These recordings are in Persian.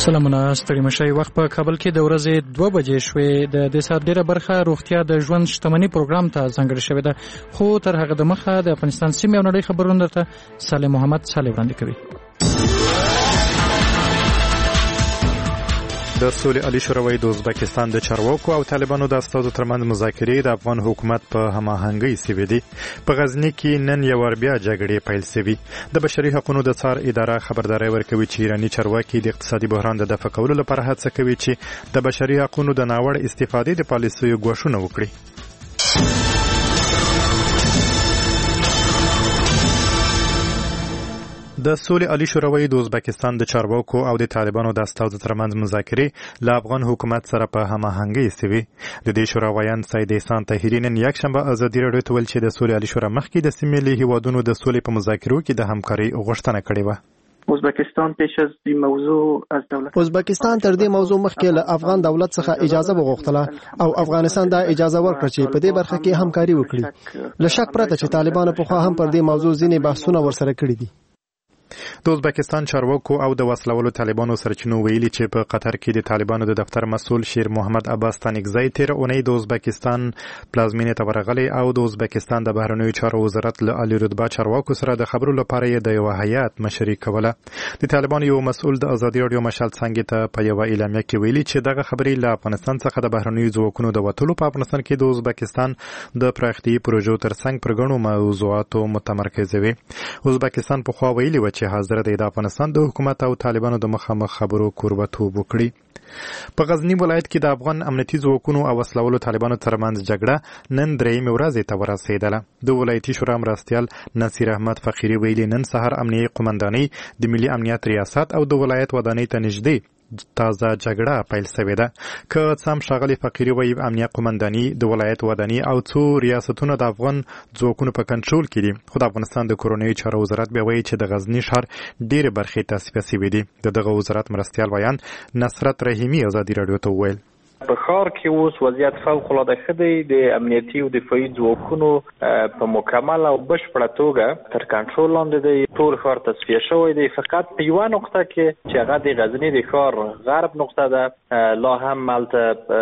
سلامونه ستړي مشي وخت په کابل کې د ورځې 2 بجې شوې د سات ډیره برخه روغتیا د ژوند شتمنۍ پروګرام ته ځانګړې شوې ده خو تر هغه د مخه د افغانستان سیمې او نړۍ خبرونه درته صالح محمد صالح وړاندې کوي. د سولې عالی شورا د ازبکستان د چارواکو او طالبانو د استازو ترمنځ مذاکرې د افغان حکومت په هماهنګۍ سوي دي. په غزنی کې نن یو ور بیا جګړې پیل شوې. د بشري حقوقو د څار اداره خبرداري ورکوي چې ایرانی چارواکي د اقتصادي بحران د دفع کولو لپاره هڅه کوي چې د بشري حقوقو د ناوړه استفادې د پالیسیو ګواښونه وکړي. د سولې عالی شورا د ازبکستان د چارواکو او د طالبانو د استازو ترمنځ مذاکرې له افغان حکومت سره په هماهنګۍ سوي. د دې شورا ویان سید احسان طاهری نن یکشنبه ازادي راډیو ته ویل چې د سولې عالی شورا مخکې د سیمې له هیوادونو د سولې په مذاکرو کې د همکارۍ غوښتنه کړې و. ازبکستان پیش از این موضوع از دولت ازبکستان تر دې موضوع مخکې له افغان دولت څخه اجازه وغوښتله او افغانستان دا اجازه ورکړه چې په دې برخه کې همکاري وکړي. له شک پرته چې طالبانو په خوا هم پر دې موضوع ځینې بحثونه ورسره کړي دي. د ازبکستان چارواکو او د وسلوالو طالبانو سرچینو ویلي چې په قطر کې د طالبانو د دفتر مسؤل شیر محمد عباس تانکزی تیر اونۍ د ازبکستان پلازمینې ته ورغلی او د ازبکستان د بهرنیو چارو وزارت له عالی رتبه چارواکو سره د خبرو لپاره یې د یو هیئت مشري کوله. د طالبانو یو مسؤل د ازادي راډیو مشال څنګه ته په یو اعلامیه کې ویلي چې دغه خبرې له افغانستان څخه د بهرنیو ځواکونو د وټولو په افغانستان کې د ازبکستان د پراختي پروژو ترڅنګ پر غنو موضوعاتو متمرکز وي. ازبکستان په خوا ویلي و چې حاضر دی د افغانستان د حکومت او طالبانو د مخامخ خبرو کوربتوب وکړي. په غزنی ولایت کې د افغان امنیتي ځواکونو او وسلوالو طالبانو ترمنځ جګړه نن درېیمې ورځې ته ورسېدله. د ولایتي شورا مرستیال نصیر احمد فقیری ویلي نن سهار امنیتي قومندانۍ د ملي امنیت ریاست او د ولایت ودانۍ ته نږدې تازه جګړه پیل شوې ده. که څم ښاغلي فقیری وایي امنیت قومندانۍ د ولایت ودانۍ او څو ریاستونه د افغان ځواکونو په کنټرول کې دي خو د افغانستان د کورنیو چارو وزارت بیا وایي چې د غزنی ښار ډېرې برخې تصفیه شوې دي. دغه وزارت مرستیال ویان نصرت رحیمي ازادي راډیو ته وویل په ښار کې اوس وضعیت فوق العاده ښه دی. د امنیتي او دفاعي ځواکونو په مکمل او بشپړه توګه تر کنټرول لاندې دی. ټول ښار تصفیه شوی دی. فقط په یوه نقطه کې چې هغه د غزنی د ښار غرب نقطه ده لا هم هلته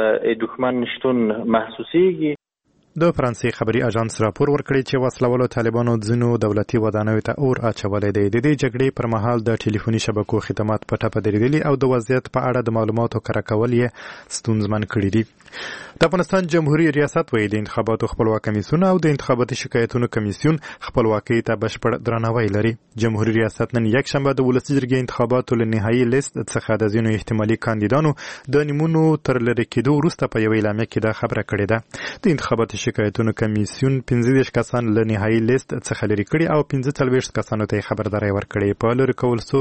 دښمن شتون محسوسیږي. د فرانسې خبري اژانس راپور ورکړی چې وسلوالو طالبانو ځینو دولتي ودانیو ته اور اچولی دی. د دې جګړې پر مهال د ټلیفوني شبکو خدمات په ټپه درېدلي او د وضعیت په اړه د معلوماتو کره کول یې ستونزمن کړي دي. د افغانستان جمهوریت ریاست وایي د انتخاباتو خپلواک کمیسیون او د انتخاباتي شکایتونو کمیسیون خپلواکۍ ته بشپړ درناوی لري. جمهوریت ریاست نن یکشنبه د ولسي جرګې انتخاباتو له نهایي لیست څخه د ځینو احتمالي کاندیدانو د نومونو تر لرې کېدو وروسته په یوه اعلامیه کې دا خبره کړې ده. د انتخاباتي شکایتونو کمیسیون 15 کسان له نهایي لیست څخه لرې کړي او 45 کسانو ته خبرداري ورکړې. په لرې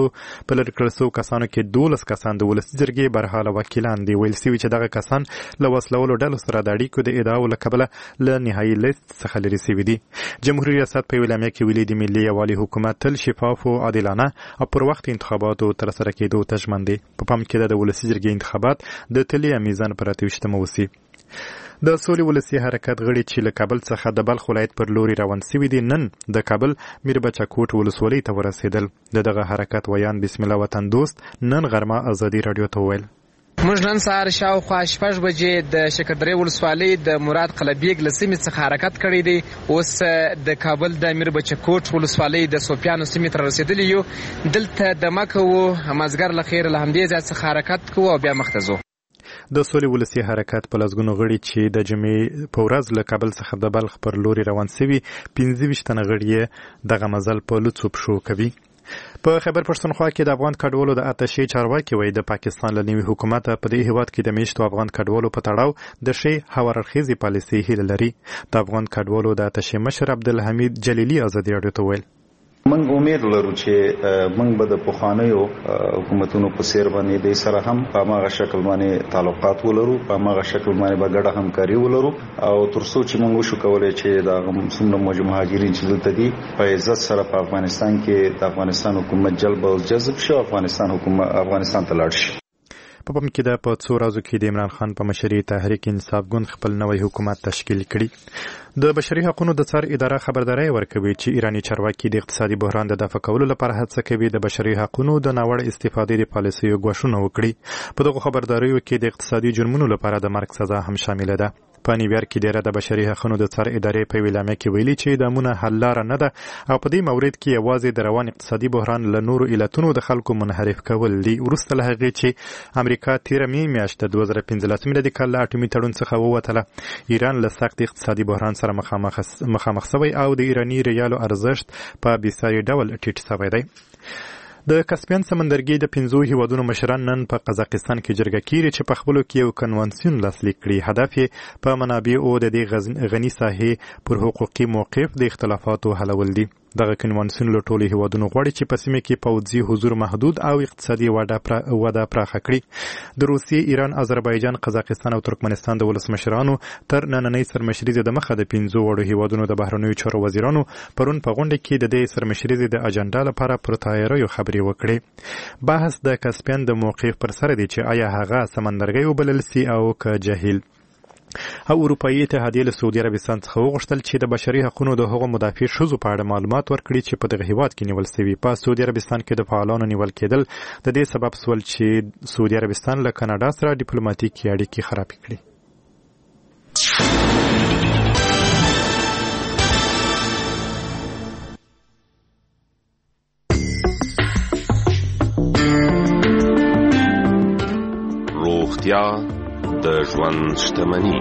کړل شوو کسانو کې 12 کسان د ولسي جرګې برحاله وکیلان دي. ویل شوي چې دغه کسان له وسلوالو ډلو سره د اړیکو د ادعاو له کبله له نهایي لیست څخه لرې شوي دي. جمهوریت ریاست په اعلامیه کې ویلي د ملي یووالي حکومت تل شفاف او عادلانه او پر وخت انتخاباتو ترسره کېدو ته ژمن دی. په پام کې د ولسي جرګې انتخابات د تلي میزان پر 28 وسی. د سولې ولسي حرکت غړي چې له کابل څخه د بلخ ولایت پر لوري روان شوي دي نن د کابل میربچه کوټ ولسوالۍ ته ورسېدل. دغه حرکت ویان بسم الله وطن دوست نن غرمه ازادي راډیو ته وویل موږ نن سهار شاوخوا 6 بجې د شکردرې ولسوالۍ د مراد قلبیګ له سیمې څخه حرکت کړی دی. اوس د کابل د میربچه کوټ ولسوالۍ د سوپیانو سیمې ته رسېدلی یو. دلته دمه کوو مازدیګر له خیره له همدې ځای څخه حرکت کوو او بیا مخته ځو. د سولې ولسي حرکت په لسګونو غړي چې د جمعې په ورځ له کابل څخه د بلخ پر لوري روان شوي 25 تنه غړي دغه مزل په لوڅو پښو کوي. په خیبر پښتونخوا کې د افغان کډوالو د اتشې چارواکي وایي د پاکستان له نوي حکومت په دې هیواد کې د میشتو افغان کډوالو په تړاو د ښې هواررخیزې پالیسۍ هیله لري. د افغان کډوالو د اتشې مشر عبدالحمید جلیلي ازادي راډیو ته ویل موږ امید لرو چې موږ به د پخوانیو حکومتونو په څیر باندې د سره هم په هغه شکل باندې تعلقات ولرو، په هغه شکل باندې به ګډه همکاري ولرو او تر څو چې موږ وشو کولای چې د څومره مهاجرین چې دلته دي په عزت سره په افغانستان کې د افغانستان حکومت جلب او جذب شي، افغانستان ته لاړ شي. په پم کې د په څو ورځو کې د عمران خان په مشرۍ تحریک انصاف ګوند خپل نوی حکومت تشکیل کړي. د بشري حقوقو د څار اداره خبرداري ورکوي چې ایرانی چارواکي د اقتصادي بحران د دفع کولو لپاره هڅه کوي د بشري حقوقو د ناوړه استفادې د پالیسیو غوښتنه وکړي. په دغه خبرداریو کې د اقتصادي جرمونو لپاره د مرګ سزا هم شامل ده. په نیویارک کې ډیره د بشري حقوقو د څار ادارې په ویلامه کې ویلي چې د امونه حل لار نه ده او په دې مورید کې یوازې د روان اقتصادي بحران له نورو علتونو د خلکو منحرف کول دي. وروسته له هغې چې امریکا 13 میاشت 2015 میلادي کال له اټومي تړون څخه ووتله، ایران له سخت اقتصادي بحران سره مخامخ شوی او د ایرانی ریالو ارزښت په بېساري ډول ټیټ شوی دی. د کسپین سمندرګي د 15 هیوادونو مشران نن په قزاقستان کې جرګه کیږي چې په خپلو کې یو کنوانسیون لاسلیک کړي. هدف یې په منابعو د دې غني ساحې پر حقوقي موقف د اختلافاتو حلول دي. دغه کنوانسیون له ټولو هیوادونو غواړي چې په سیمه کې پوځي حضور محدود او اقتصادي وده پراخه کړي. د روسیې، ایران، آذربایجان، قزاقستان او ترکمنستان د ولسمشرانو تر نننۍ سرمشري د مخه د 15 وړو هیوادونو د بهرنیو چارو وزیرانو پرون په غونډه کې د دې سرمشري د اجنډا لپاره پر تیاریو خبرې وکړې. بحث د کسپین د موقف پر سر دی چې آیا هغه سمندرګي وبلل سي او که جهیل. او اروپایي اتحادیه له سعودي عربستان څخه وغوښتل چې د بشري حقوقو د هغو مدافع ښځو په اړه معلومات ورکړي چې په دغه هیواد کې نیول شوي. په سعودي عربستان کې د فعالانو نیول کېدل د دې سبب سول چې سعودي عربستان له کاناډا سره ډیپلوماټیکي اړیکې خراب کړي. روغتیا د ژوند شتمني.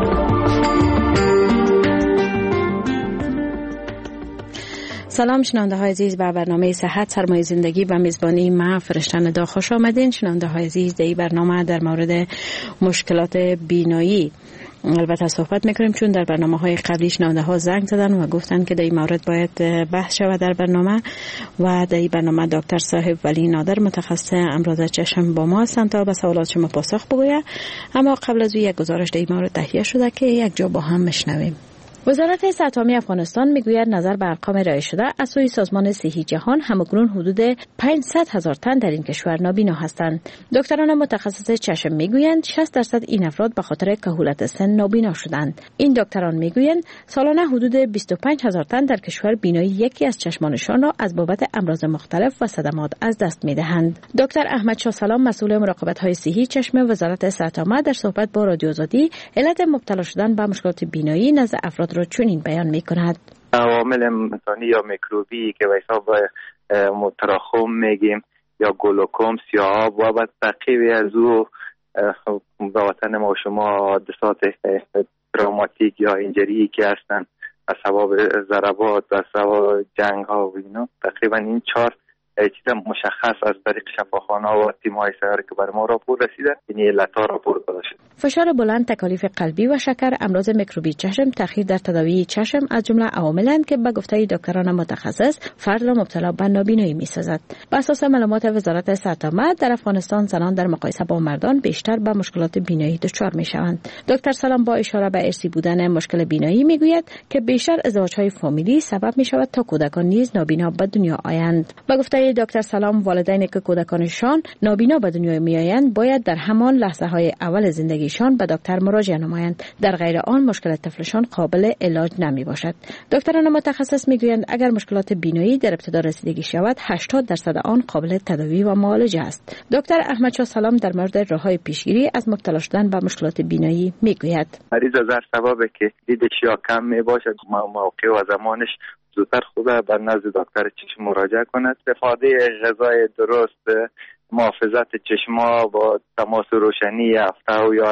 سلام شنونده های عزیز به برنامه صحت سرمایه زندگی و میزبانی من فرشته ندا خوش آمدین. شنونده های عزیز در این برنامه در مورد مشکلات بینایی البته صحبت میکنیم، چون در برنامه های قبلی شنونده ها زنگ زدن و گفتن که در این مورد باید بحث شود در برنامه و در این برنامه دکتر صاحب ولی نادر متخصص امراض چشم با ما هستند تا به سوالات شما پاسخ بگوید. اما قبل از یک گزارش در این مورد تهیه شده که یک جا با هم میشنویم. وزارت صحت عامه افغانستان میگوید نظر به ارقام ارائه شده از سوی سازمان صحی جهان همکنون حدود 500,000 تن در این کشور نابینا هستند. دکتران متخصص چشم میگویند 60% این افراد به خاطر کهولت سن نابینا شدند. این دکتران میگویند سالانه حدود 25,000 تن در کشور بینایی یکی از چشمانشان را از بابت امراض مختلف و صدمات از دست میدهند. دکتر احمد شاه سلام مسئول مراقبت های صحی چشم وزارت صحت عامه در صحبت با رادیو آزادی علت مبتلا شدن به مشکلات بینایی نزد افراد را چنین بیان می‌کند. عوامل مثانی یا میکروبی که به حساب تراخوم میگیم یا گلوکوم، سیاهاب و بعد بقیه از او به وطن ما شما حادثات تروماتیک یا اینجری که هستن از سبب ضربات و سبب جنگ ها و اینا، تقریبا این 4 چیز مشخص از طریق شفاخانه و تیم‌های سیاره که بر ما راپور رسیده این علت‌ها راپور داده شد. فشار بلند، تکالیف قلبی و شکر، امراض میکروبی چشم، تأخیر در تداوی چشم از جمله عواملند که به گفته دکتران متخصص فرد را مبتلا به نابینایی می‌سازد. بر اساس معلومات وزارت صحت عامه در افغانستان زنان در مقایسه با مردان بیشتر به مشکلات بینایی دچار می‌شوند. دکتر سلام با اشاره به ارثی بودن مشکل بینایی میگوید که بیشتر ازدواج‌های فامیلی سبب می‌شود تا کودکان نیز نابینا به دنیا آیند. به گفته دکتر سلام والدینی که کودکانشان نابینا به دنیا میآیند باید در همان لحظه‌های اول زندگیشان به دکتر مراجعه نمایند، در غیر آن مشکل طفلشان قابل علاج نمی باشد. دکتران متخصص میگویند اگر مشکلات بینایی در ابتدا رسیدگی شود 80% آن قابل تداوی و معالجه است. دکتر احمد شاه سلام در مورد راه‌های پیشگیری از مبتلا شدن به مشکلات بینایی میگوید مریض از سبب که دیدش یا کم می باشد موقع و زمانش زودتر خوبه به نزد دکتر چشم مراجعه کند. استفاده غذای درست، محافظت چشما با تماس روشنی هفته یا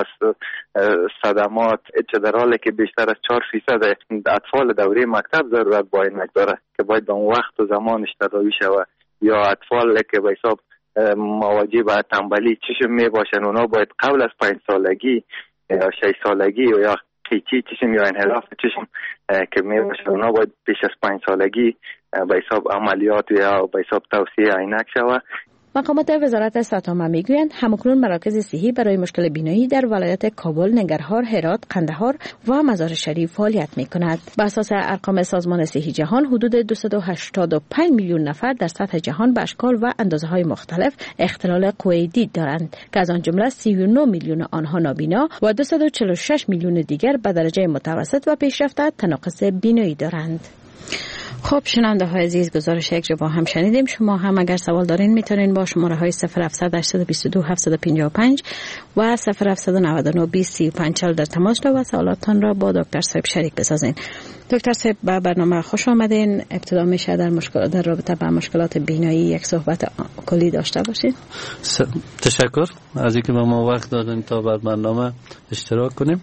صدمات، چه در حالی که بیشتر از 4% اطفال دوره مکتب ضرورت با این داره که باید به اون وقت و زمانش تداوی شود، یا اطفال که به حساب مواجه به تنبلی چشم می باشن اونا باید قبل از 5 سالگی یا 6 سالگی یا قیچی چشم یا انحراف چشم که می باشن اونا باید پیش از 5 سالگی به حساب عملیات یا به حساب توسیه عینک شود. مقامات وزارت ساتامه میگویند همکنون مراکز صحی برای مشکل بینایی در ولایت کابل، ننگرهار، هرات، قندهار و مزار شریف فعالیت میکند. بر اساس ارقام سازمان صحی جهان حدود 285 میلیون نفر در سطح جهان به اشکال و اندازه‌های مختلف اختلال قوه دید دارند که از آن جمله 39 میلیون آنها نابینا و 246 میلیون دیگر به درجه متوسط و پیشرفته تناقض بینایی دارند. خب شنونده های عزیز، گزارش یک با هم شنیدیم. شما هم اگر سوال دارین میتونین با شماره های 0700 822 755 و 0799 2035 در تماس شد و سوالاتتان را با دکتر صاحب شریک بسازین. دکتر صاحب به برنامه خوش آمدین. ابتدا میشه در رابطه با مشکلات بینایی یک صحبت کلی داشته باشین. تشکر از اینکه ما وقت دادین تا بر برنامه اشتراک کنیم.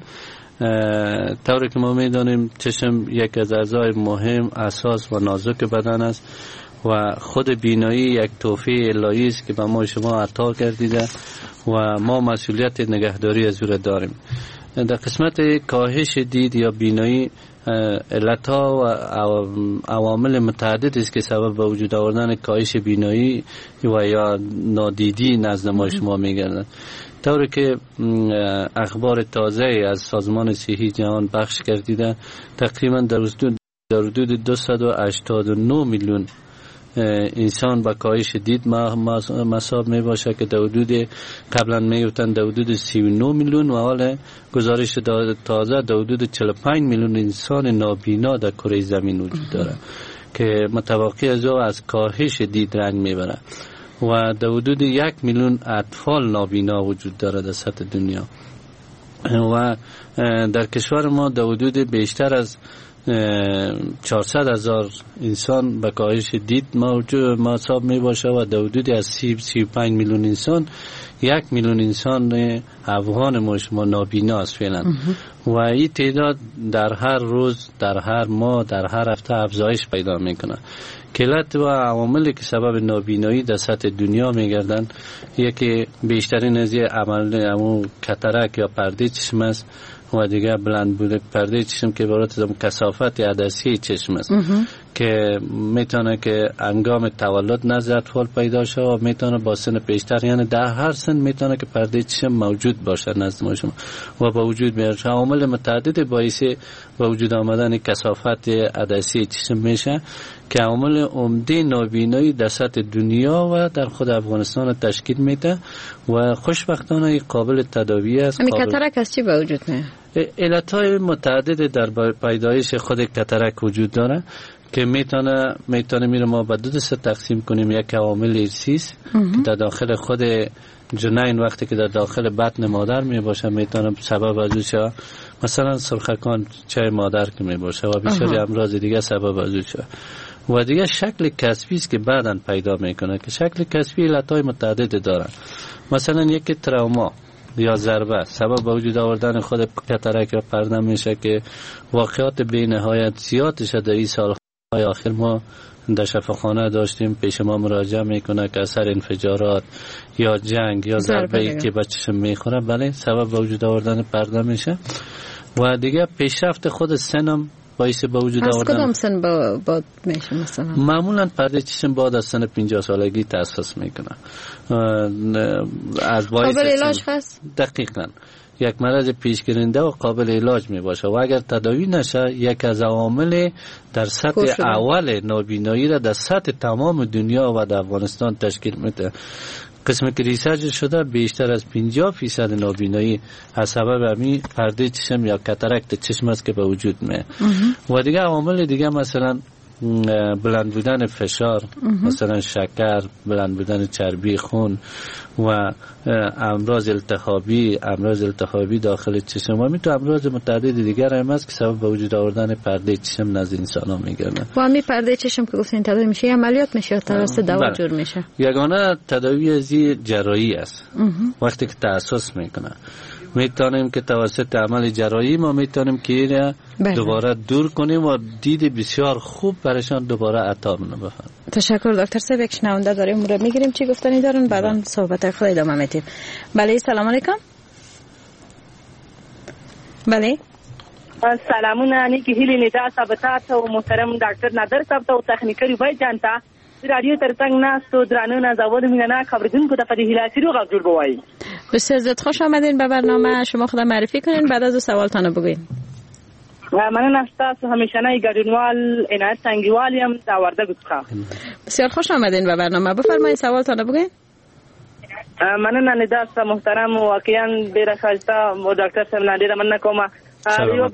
طوری که ما میدانیم چشم یک از اعضای مهم، اساس و نازک بدن است و خود بینایی یک تحفه الهی است که به ما شما عطا کردیده و ما مسئولیت نگهداری از او داریم. در قسمت کاهش دید یا بینایی علتها و عوامل متعدد است که سبب به وجود آوردن کاهش بینایی و یا نادیدی نزد ما شما میگردند. طوری که اخبار تازه از سازمان صحی جهان پخش کردیده تقریبا در حدود 289 میلیون انسان با کاهش دید مصاب می باشه که در حدود قبلا میوتن در حدود 39 میلیون و حال گزارش تازه در حدود 45 میلیون انسان نابینا در کره زمین وجود داره که متوقع از کاهش دید رنگ میبره و در حدود 1 میلیون اطفال نابینا وجود داره در سطح دنیا و در کشور ما در حدود بیشتر از 400,000 انسان به کاهش دید مصاب می باشه و در حدود از 35 میلیون انسان 1 میلیون انسان افغان ما شما نابینا است فعلا و این تعداد در هر روز، در هر ماه، در هر هفته افزایش پیدا میکنه. کلت و عواملی که سبب نابینایی در سطح دنیا میگردن یکی بیشترین از عمل کاتاراک یا پرده چشم است و دیگه بلند بوده پرده چشم که عبارت از کثافت عدسی چشم است که میتونه که هنگام تولد نزد اطفال پیدا شه و میتونه با سن پیشتر، یعنی در هر سن میتونه که پرده چشم موجود باشه نزد ما شما و با وجود بیاره. عوامل متعدد باعث با وجود آمدن کثافت عدسی چشم میشه که عامل عمده نابینایی در سطح دنیا و در خود افغانستان تشکیل میده و خوشبختانه قابل تداوی است. همین کاتاراک از چی به وجود میاد؟ علتهای متعدد در پیدایش خود کاتاراک وجود داره که میتونه میره ما به دو دسته تقسیم کنیم. یک عوامل ارثی است که در داخل خود جنین وقتی که در داخل بطن مادر می باشه میتونه سبب از او مثلا سرخکان چای مادر که می باشه و بسیاری امراض دیگه سبب از او شه. و دیگه شکل کسبی است که بعداً پیدا میکنه که شکل کسبی علتهای متعدد داره. مثلا یک تروما یا ضربه سبب به وجود آوردن خود کاتاراک یا پرده میشه که واقعات بی نهایت زیاد شده. در این سالهای آخر ما در شفاخانه داشتیم پیش ما مراجعه میکنه که اثر انفجارات یا جنگ یا ضربه‌ای که به چشم میخوره بله سبب به وجود آوردن پرده میشه. و دیگه پیشرفت خود سنم باعث به وجود آوردن. از کدام سن بعد میشه مثلا؟ معمولا پرده چشم بعد از سن 50 سالگی تأسیس میکنه. از باعث قابل علاج هست؟ دقیقاً یک مرض پیشگیرنده و قابل علاج می باشه و اگر تداوی نشه یک از عوامل در سطح اول نابینایی را در سطح تمام دنیا و در افغانستان تشکیل میده. قسمی که ریسرچ شده بیشتر از 50% نابینایی از سبب همین پرده چشم یا کاتاراک چشم است که به وجود میاد. و دیگه عوامل دیگه مثلا بلند بودن فشار، مثلا شکر، بلند بودن چربی خون و امراض التهابی داخل چشم و میتونه امراض متعدد دیگر هم هست که سبب به وجود آوردن پرده چشم نزد انسان ها میگردن. و همین پرده چشم که گفتین تداوی میشه یا عملیات میشه یا توسط دوا جور میشه؟ یگانه تداوی ازی جراحی است. وقتی که تأسیس میکنه میتونیم که توسط عمل جراحی ما میتونیم که این دوباره دور کنیم و دید بسیار خوب برشان دوباره عطا بفرماییم. تشکر دکتر صاحب. یک شنونده داریم اون رو میگیریم چی گفتنی دارن بعداً صحبت خود ادامه میدیم. بله سلام علیکم. بله سلامونه نیکی هیلی ندا ثابتات و محترم ډاکټر نادر صاحب ته او تخنیکري وای جانتا رادیو ترڅنګ ناستو درانه نازولو مینه‌ناک خبریدونکو ته په دې هیله چې روغ جوړ بوایي. بسیار زیاد خوش آمدین به برنامه. شما خود معرفی کنین بعد از سوالتان بگوین. مننه ستاسو همیشنی ګډونوال عنایت سنگیوال یم د وردګو څخه. بسیار خوش آمدین به برنامه. بفرمایید سوالتان بگوین. مننه نداست محترم واقعا ډیره ښایسته ډاکټر صاحب نه ډیره مننه کوم. یو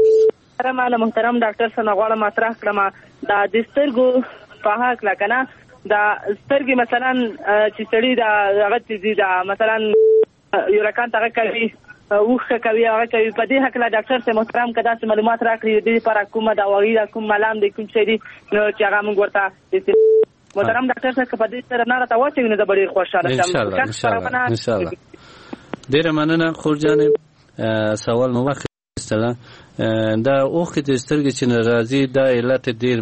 محترم ډاکټر صاحب غواړم مطرح کړم د سترګو په هکله کنه د سترګې مثلا چې سړي د هغه چې د مثلا یو رکان هغه کوي اوښه کوي هغه کوي په دې هکله ډاکټر صاحب محترم که داسې معلومات راکړي د دې لپاره کومه دوايي ده کوم ملام دی کوم شی دی نو چې هغه موږ ورته محترم ډاکټر صاحب که په دې سره نه راته واچوي نو زه به ډېر خوشحاله شم. انشاءالله ډېره مننه خور جانې سوال مو واخیستله. دا اوښکې د سترګې چې راځي دا علت ډېر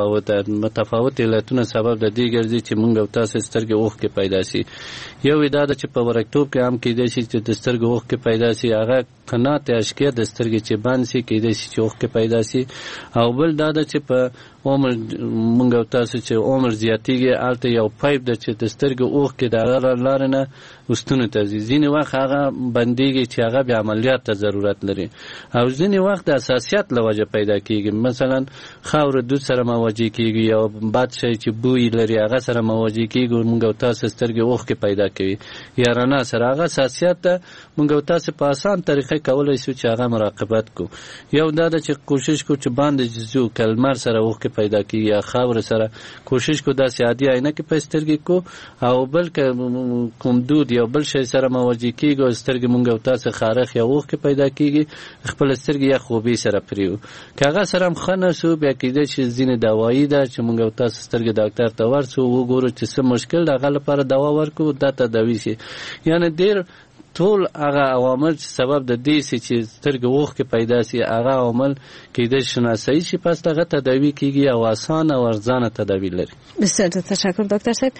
متفاوت علتونه سبب د دې ګرځي چې موږ او تاسو سترګې اوښکې پیدا شي. یو دا ده چې په وړکتوب کې هم کېدای شي چې د سترګې اوښکې پیدا شي هغه قنات اشکیا د سترګې چې بند شي کېدای شي چې اوښکې پیدا شي. او بل دا ده چې په عمر موږ او تاسو چې عمر زیاتېږي هلته یو پایپ ده چې د سترګې اوښکې د هغه لارې نه وستونو ته ځي. ځینې وخت هغه بندېږي چې هغه بیا عملیات ته ضرورت لري او ځینې وخت د اساسیت له وجه پیدا کېږي. مثلا خاوره دود سره مواجه کېږي یا بد شی چې بوی لري هغه سره مواجه کېږي موږ او تاسو سترګې اوښکې پیدا کوي یا رڼا سره. هغه اساسیت ته موږ او تاسو په اسان طریقه کولی شو چې هغه مراقبت کو. یو دا ده چې کوشش کو چې باندې جزو کلمر سره اوښکې پیدا کېږي یا خاوره سره کوشش کو داسې عادي عینکې په سترګې کو او بل کوم دود یا بل شی سره مواجه کېږي او سترګې موږ او تاسو خارښ یا اوښکې پیدا کېږي خپل سترګې یا خوبي سره پریو که هغه سره هم ښه نه شو بیا کېدای شي ځینې دوايي ده چې موږ او تاسو سترګې ډاکټر ته ورسو وګورو چې څه مشکل د هغه لپاره دوا ورکړو دا تداوي شي. یعنې ډېر ټول هغه عوامل چې سبب د دې شي چې سترګې اوښکې پیدا شي هغه عوامل کېدای شي شناسایی شي پس هغه تداوی کېږي او آسان او ارزانه تداوی لري. بسیار تشکر دکتر صاحب.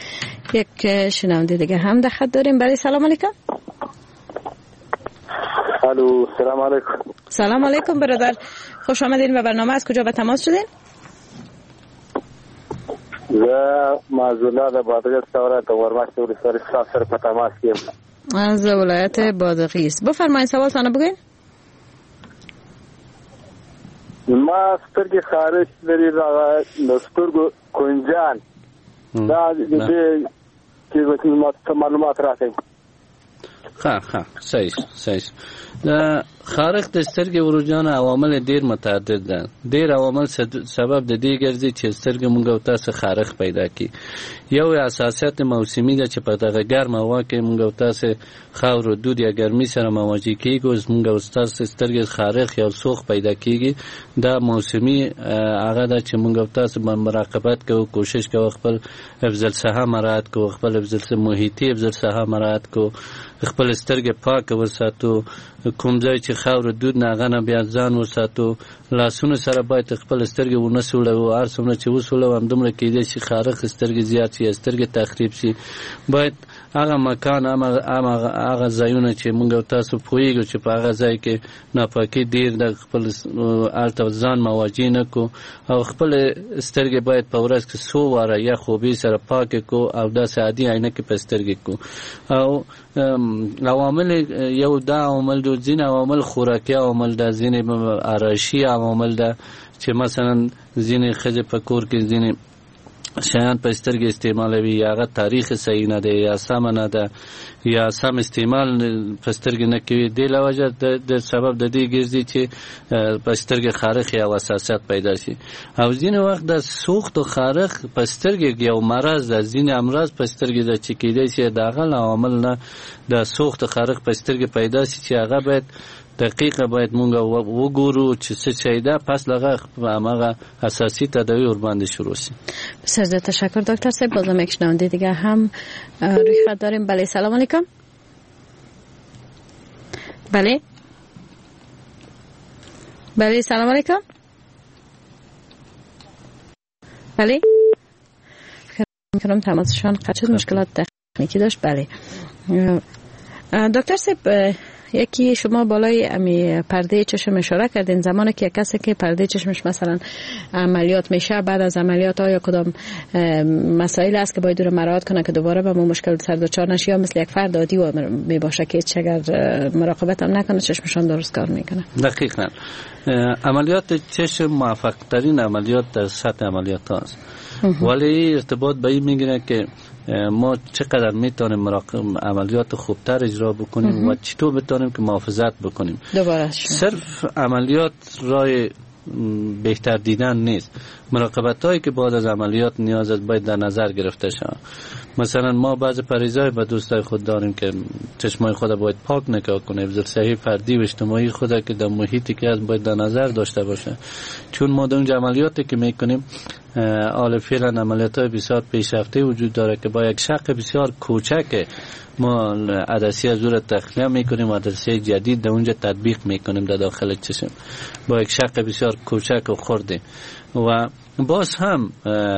یک شنونده دیگه هم در خط داریم. بله سلام علیکم. الو سلام علیکم. سلام علیکم برادر خوش آمدین به برنامه. از کجا به تماس شدین؟ زه معذولا د بادغیس ولایت ورماشت ولسوالۍ سره په تماس یم. از ولایت بادغیس. بفرمایید سوالتان بگوین. ما سترګې خارش لري د سترګو کنجان دا دې کې معلومات راکړئ. ښه صحیح. د خارښ د سترګې ورجانه عوامل ډېر متعدد ده. ډېر عوامل سبب د دې ګرځي چې سترګې موږ او تاسو خارښ پیدا کړي. یو اساسیت موسمي ده چې په دغه ګرمه هوا کې موږ او تاسو خاورو دود یا ګرمي سره مواجه کېږو موږ او تاسو سترګې خارښ یا سوخ پیدا کېږي. دا موسمي هغه ده چې موږ او تاسو باندې مراقبت کوو کوشش کوو خپل حفظ الصحه مراعات کوو خپل حفظ محیطي حفظ الصحه مراعات کوو خپل سترګې پاک وساتو کوم ځای چې خاور دود نه هغه نه بیا ځان وساتو. لاسونو سره باید خپل سترګې ونه سوړو هر څومره چې وسولو همدومره کېدای شي خارښ سترګې زیات شي سترګې تخریب شي. باید هغه مکان هغه ځایونه چې موږ او تاسو پوهیږو چې په هغه ځای کې ناپاکي ډېر د خپل هلته ځان مواجه نه کو او خپل سترګې باید په ورځ کې څو واره یا خوبي سره پاکې کو او داسې عادي عینکې په سترګې کو. او عوامل یو دا عوامل دو ځینې عوامل خوراکي عوامل ده ځینې آرایشي عوامل ده چې مثلا ځینې ښځې په کور کې ځینې شیان په سترګې استعمالوي یا هغه تاریخ صحیح نه دی یا سمه نه ده یا سم استعمال په سترګې نه کوي. دې له وجه د سبب د دې ګرځي چې په سترګې خارښ یا حساسیت پیدا شي. او ځینې وخت د سوخت او خارښ په سترګې یو مرض ده ځینې امراض په سترګې ده چې کېدای شي د هغه عوامل نه د سوخت او خارښ په سترګې پیدا شي چې هغه باید دقیقه باید مونږ وګورو چې څه شی ده پس لغه هغه اساسي تداوی ور باندې شروع شي. بسیار زیاد تشکر دکتر صاحب. بازم یک شنونده دیگه هم روی خط داریم. بله سلام علیکم. بله سلام علیکم. بله میکنم تماسشان قطع شد مشکلات تکنیکی داشت. بله دکتر صاحب یکی شما بالای امی پرده چشم اشاره کردین، زمانی که کسی که پرده چشمش مثلا عملیات میشه، بعد از عملیات آیا کدام مسائل است که باید رو مراعات کنه که دوباره به مشکل سر دچار نشه، یا مثل یک فرد عادی و می باشه که اگر مراقبت هم نکنه چشمشان درست کار میکنه؟ دقیقاً عملیات چشم موفق ترین عملیات در سطح عملیات هاست، ولی ارتباط به این میگیره که ما چقدر میتونیم عملیات خوبتر اجرا بکنیم و چطور بتونیم که محافظت بکنیم. صرف عملیات رای بهتر دیدن نیست، مراقبت هایی که بعد از عملیات نیاز است باید در نظر گرفته شود. مثلا ما بعض پریزای به دوستای خود داریم که چشمای خود باید پاک نگاه کنه، افضل صحی فردی و اجتماعی خود که در محیطی که از باید در نظر داشته باشه، چون ما در اونجا عملیاتی که میکنیم حال فعلا عملیات های بسیار پیشرفته وجود داره که با یک شق بسیار کوچک ما عدسی از اون تخلیه میکنیم و عدسی جدید در اونجا تطبیق میکنیم در داخل چشم با یک شق بسیار کوچک و خرده. و باز هم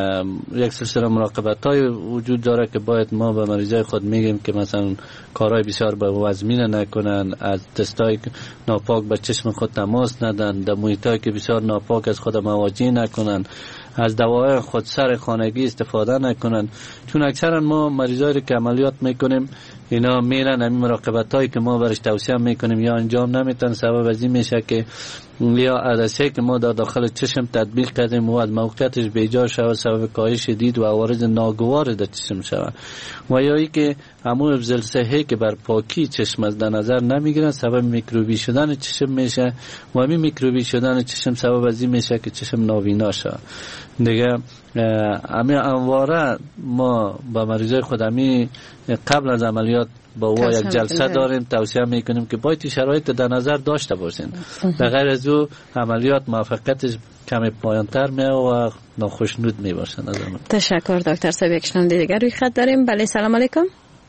یک سلسله مراقبت های وجود داره که باید ما به مریضای خود میگیم که مثلا کارهای بسیار به وزمینه نکنن، از دستای ناپاک به چشم خود تماس ندن، در محیطایی که بسیار ناپاک از خود مواجه نکنن، از دوای خودسر خانگی استفاده نکنن، چون اکثرا ما مریضایی که عملیات میکنیم اینا میرن همین مراقبت هایی که ما برش توصیه میکنیم یا انجام نمیتن، سبب از این میشه که یا عدسه‌ای که ما در داخل چشم تطبیق کردیم و از موقعیتش بیجا شود، سبب کاهش شدید و عوارض ناگوار در چشم شود، و یا ای که همون افضل صحی که بر پاکی چشم از در نظر نمیگیرن سبب میکروبی شدن چشم میشه و همین میکروبی شدن چشم سبب از این میشه که چشم نابینا شود. دیگه همین انواره ما با مریضای خود همین قبل از عملیات با او یک جلسه داریم، توصیه میکنیم که باید شرایط در نظر داشته باشین، به غیر از او عملیات موفقیتش کمی پایانتر میه و ناخوشنود میباشن. تشکر دکتر صاحب. یک شنونده دیگر روی خط داریم. بله سلام علیکم.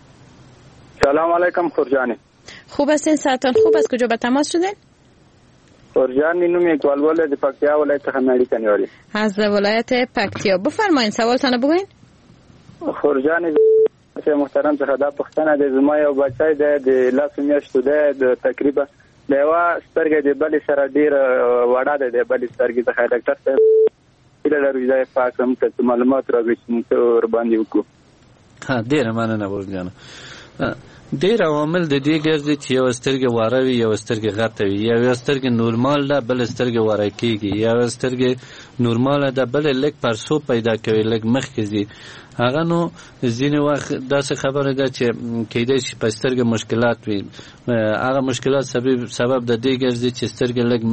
سلام علیکم خورجانی. خوب هستین؟ ساعتان خوب است؟ کجا به تماس شدین؟ خورجانی نوم اقبال د پکتیا ولایت خمنالی کنیاری. از ولایت پکتیا بفرمایید سوالتان بگوین. خورجانی محترم څخه دا پښتنه د زما یو بچی د لاس میاشتو د تقریبا د یو سترګې د بلې سره ډیر وړه ده، د بلې سترګې څخه ډاکټر صاحب کله لري ځای پاکم ته معلومات راغی چې ور باندې وکړو. ها ډیر مننه ورګانه. ډیر عوامل د دې ګرځي چې یو سترګې واره وي، یو سترګې غټه وي، یو سترګې نورمال ده بل سترګې واره کیږي، یو سترګې نورمال ده بل لږ پرسو پیدا کوي، لږ مخ کیږي. هغه نو ځینې وخت داسې خبره ده چې کېدای شي په سترګې مشکلات وي، هغه مشکلات سبب د دې ګرځي چې سترګې لږ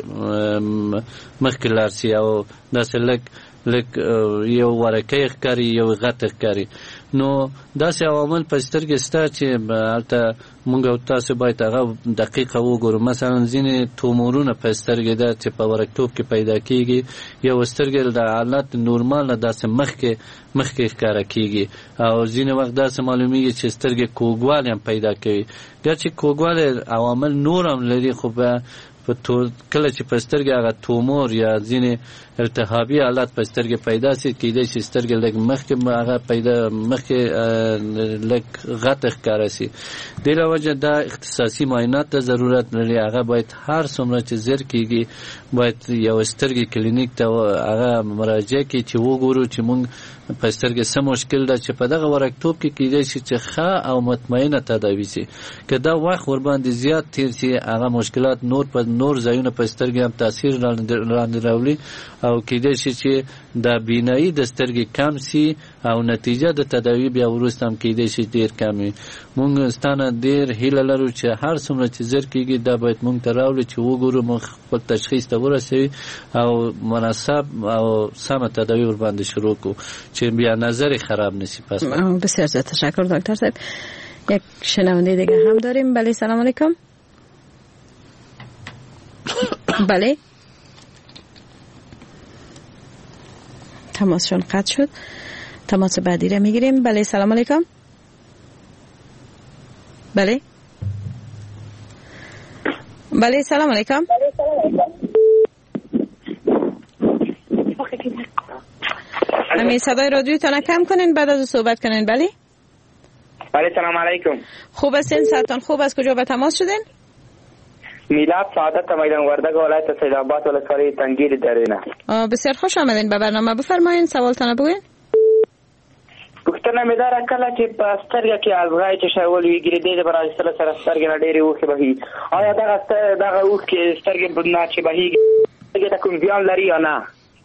مخکې لاړ شي او داسې لږ یو ورکه ښکاري یو غټ ښکاري. نو داسې عوامل په سترګې شته چې هلته موږ او تاسو باید هغه دقیقه وګورو. مثلا ځینې تومورونه په سترګې ده چې په ورکتوب کې پیدا کیږي، یو سترګې د حالت نورمال نه داسې مخکې ښکاره کیږي، او ځینې وخت داسې معلومیږي چې سترګې کوږوالی هم پیدا کوي. ګرچې کوږوالی عوامل نور هم لري، خو کله چې په سترګې هغه تومور یا ځینې التهابي حالت په سترګې پیدا شي، کېدای شي سترګې لږ مخکې لږ غټه ښکاره شي. دې له وجې دا اختصاصي معاینات ته ضرورت لري، هغه باید هر څومره چې زر کېږي باید یو سترګې کلینیک ته هغه مراجعه کړي چې وګورو چې موږ په سترګې څه مشکل ده، چې په دغه ورکتوب کې کېدای شي چې ښه او مطمئنه تداوي شي. که دا وخت ورباندې زیات تیر شي هغه مشکلات نور ځایونه په سترګې هم تاثیر لاندې راولي او کېدای شي چې د بینایي د سترګې کم شي او نتیجه د تداوی بیا وروسته هم کېدای شي ډېر کم وي. موږ ستانه ډېر هیله لرو چې هر څومره چې زر کېږي دا باید موږ ته راولي چې وګورو، موږ خپل تشخیص ته ورسوي او مناسب او سمه تداوی ورباندې شروع کړو چې بیا نظر خراب نشي. پس بسیار زیاد تشکر دکتر صاحب. یک شنونده دیگه هم داریم. بله سلام علیکم. بله تماسشون قطع شد، تماس بعدی را میگیریم. بله سلام علیکم. بله بله سلام علیکم. همین صدای رادیوتان کم کنین بعد از صحبت کنین. بله بله سلام علیکم. خوب هستین؟ ساعتان خوب است؟ کجا به تماس شدین؟ میلاد سعادت میدان وردگ ولایت سید آباد ولسوالی تنگیر درینه. بسیار خوش آمدین به برنامه. بفرمایید سوالتان بگوین. پوښتنه مې دا کله چې په سترګه کې ازغای چې شاول ویګری دې برای سره سره سترګې نه ډېری وخت بهي آیا دغه وخت کې سترګې نه چې بهي دغه کوم ځان لري یا نه؟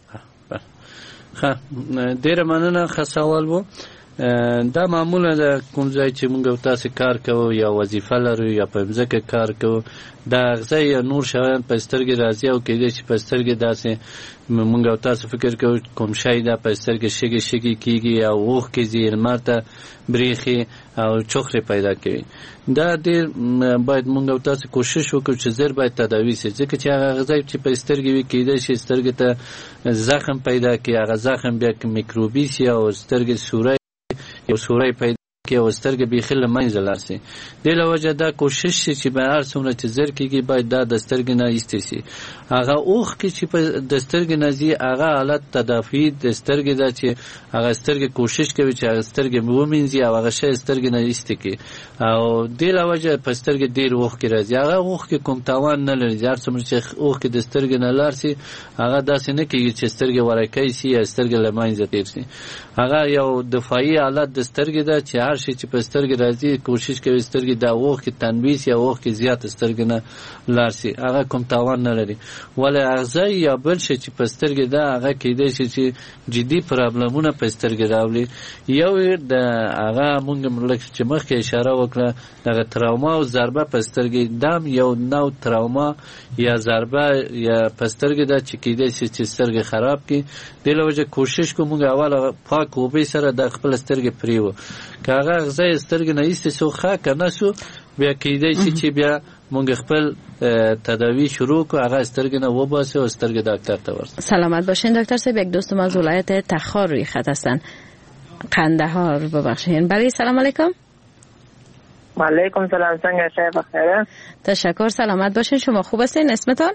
ها ډېر مننه. ښه سوال وو. دا معمولا د کوم ځای چې موږ تاسو کار کوو یا وظیفه لرو یا په ځکه کار کوو دا غذا یا نور شیان په سترګې راځي او کېدای شي په سترګې داسې موږ تاسو فکر کوو کوم شی دا په سترګې شګي کیږي او اوښ کې ځي لمر ته بریښي او چوخرې پیدا کوي. دا ډېر باید موږ تاسو کوشش وکړو چې زر باید تداوي شي ځکه چې هغه غذا چې په سترګې وي کېدای شي سترګې ته زخم پیدا کړي. هغه زخم بیا میکروبي شي او سترګې سوری یو سوری پیدا کې او سترګې بیخي له منځه لاړ شي. دې له وجې دا کوشش شي چې به هر څومره چې زر کېږي باید دا د سترګې نه ایستې شي. هغه اوښ کې چې په د سترګې نه ځي هغه حالت تدافعي د سترګې ده چې هغه سترګې کوشش کوي چې هغه سترګې ومینځي او هغه شی سترګې نه ایستې کړي او دې له وجې په سترګې ډېر اوښ کې راځي. هغه اوښ کې کوم تاوان نه لري. هر څومره چې اوښ کې د سترګې نه لاړ شي هغه داسې نه کېږي چې سترګې ورکې شي یا سترګې له منځه تېر شي. هغه یو دفاعي حالت د سترګې ده چې هر شي چې په سترګې راځي کوشش کوي سترګې د اوښ کې تنویس یا اوښ کې زیات سترګې نه لاړ شي. هغه کوم تاوان نه لري. ولې اغزی یا بل شي چې په سترګې ده هغه کېدای شي چې جدي پرابلمونه په سترګې راولي. یو د هغه موږ لکه چې مخکې اشاره وکړه دغه تراوما او ضربه په سترګې دام یو نوع تراوما یا ضربه یا په سترګې ده چې کېدای شي چې سترګې خراب کړي. دې له وجې کوشش کوو موږ اول پاک اوبه سره د خپل سترګې پرېوو. که هغه اغزی سترګې نه ایستې سو ښه که نه سو بیا کېدای شي چې بیا مونږ خپل تداوی شروع کو. هغه سترګې نه وباسه او سترګې دکتر ته ورسه. سلامت باشین دکتر صاحب. یک دوستم از ولایت تخار روی خط هستن. قندهار ببخشید. بله سلام علیکم. علیکم سلام. څنګه شای بخیره؟ تشکر. سلامت باشین. شما خوب هستین؟ اسمتون؟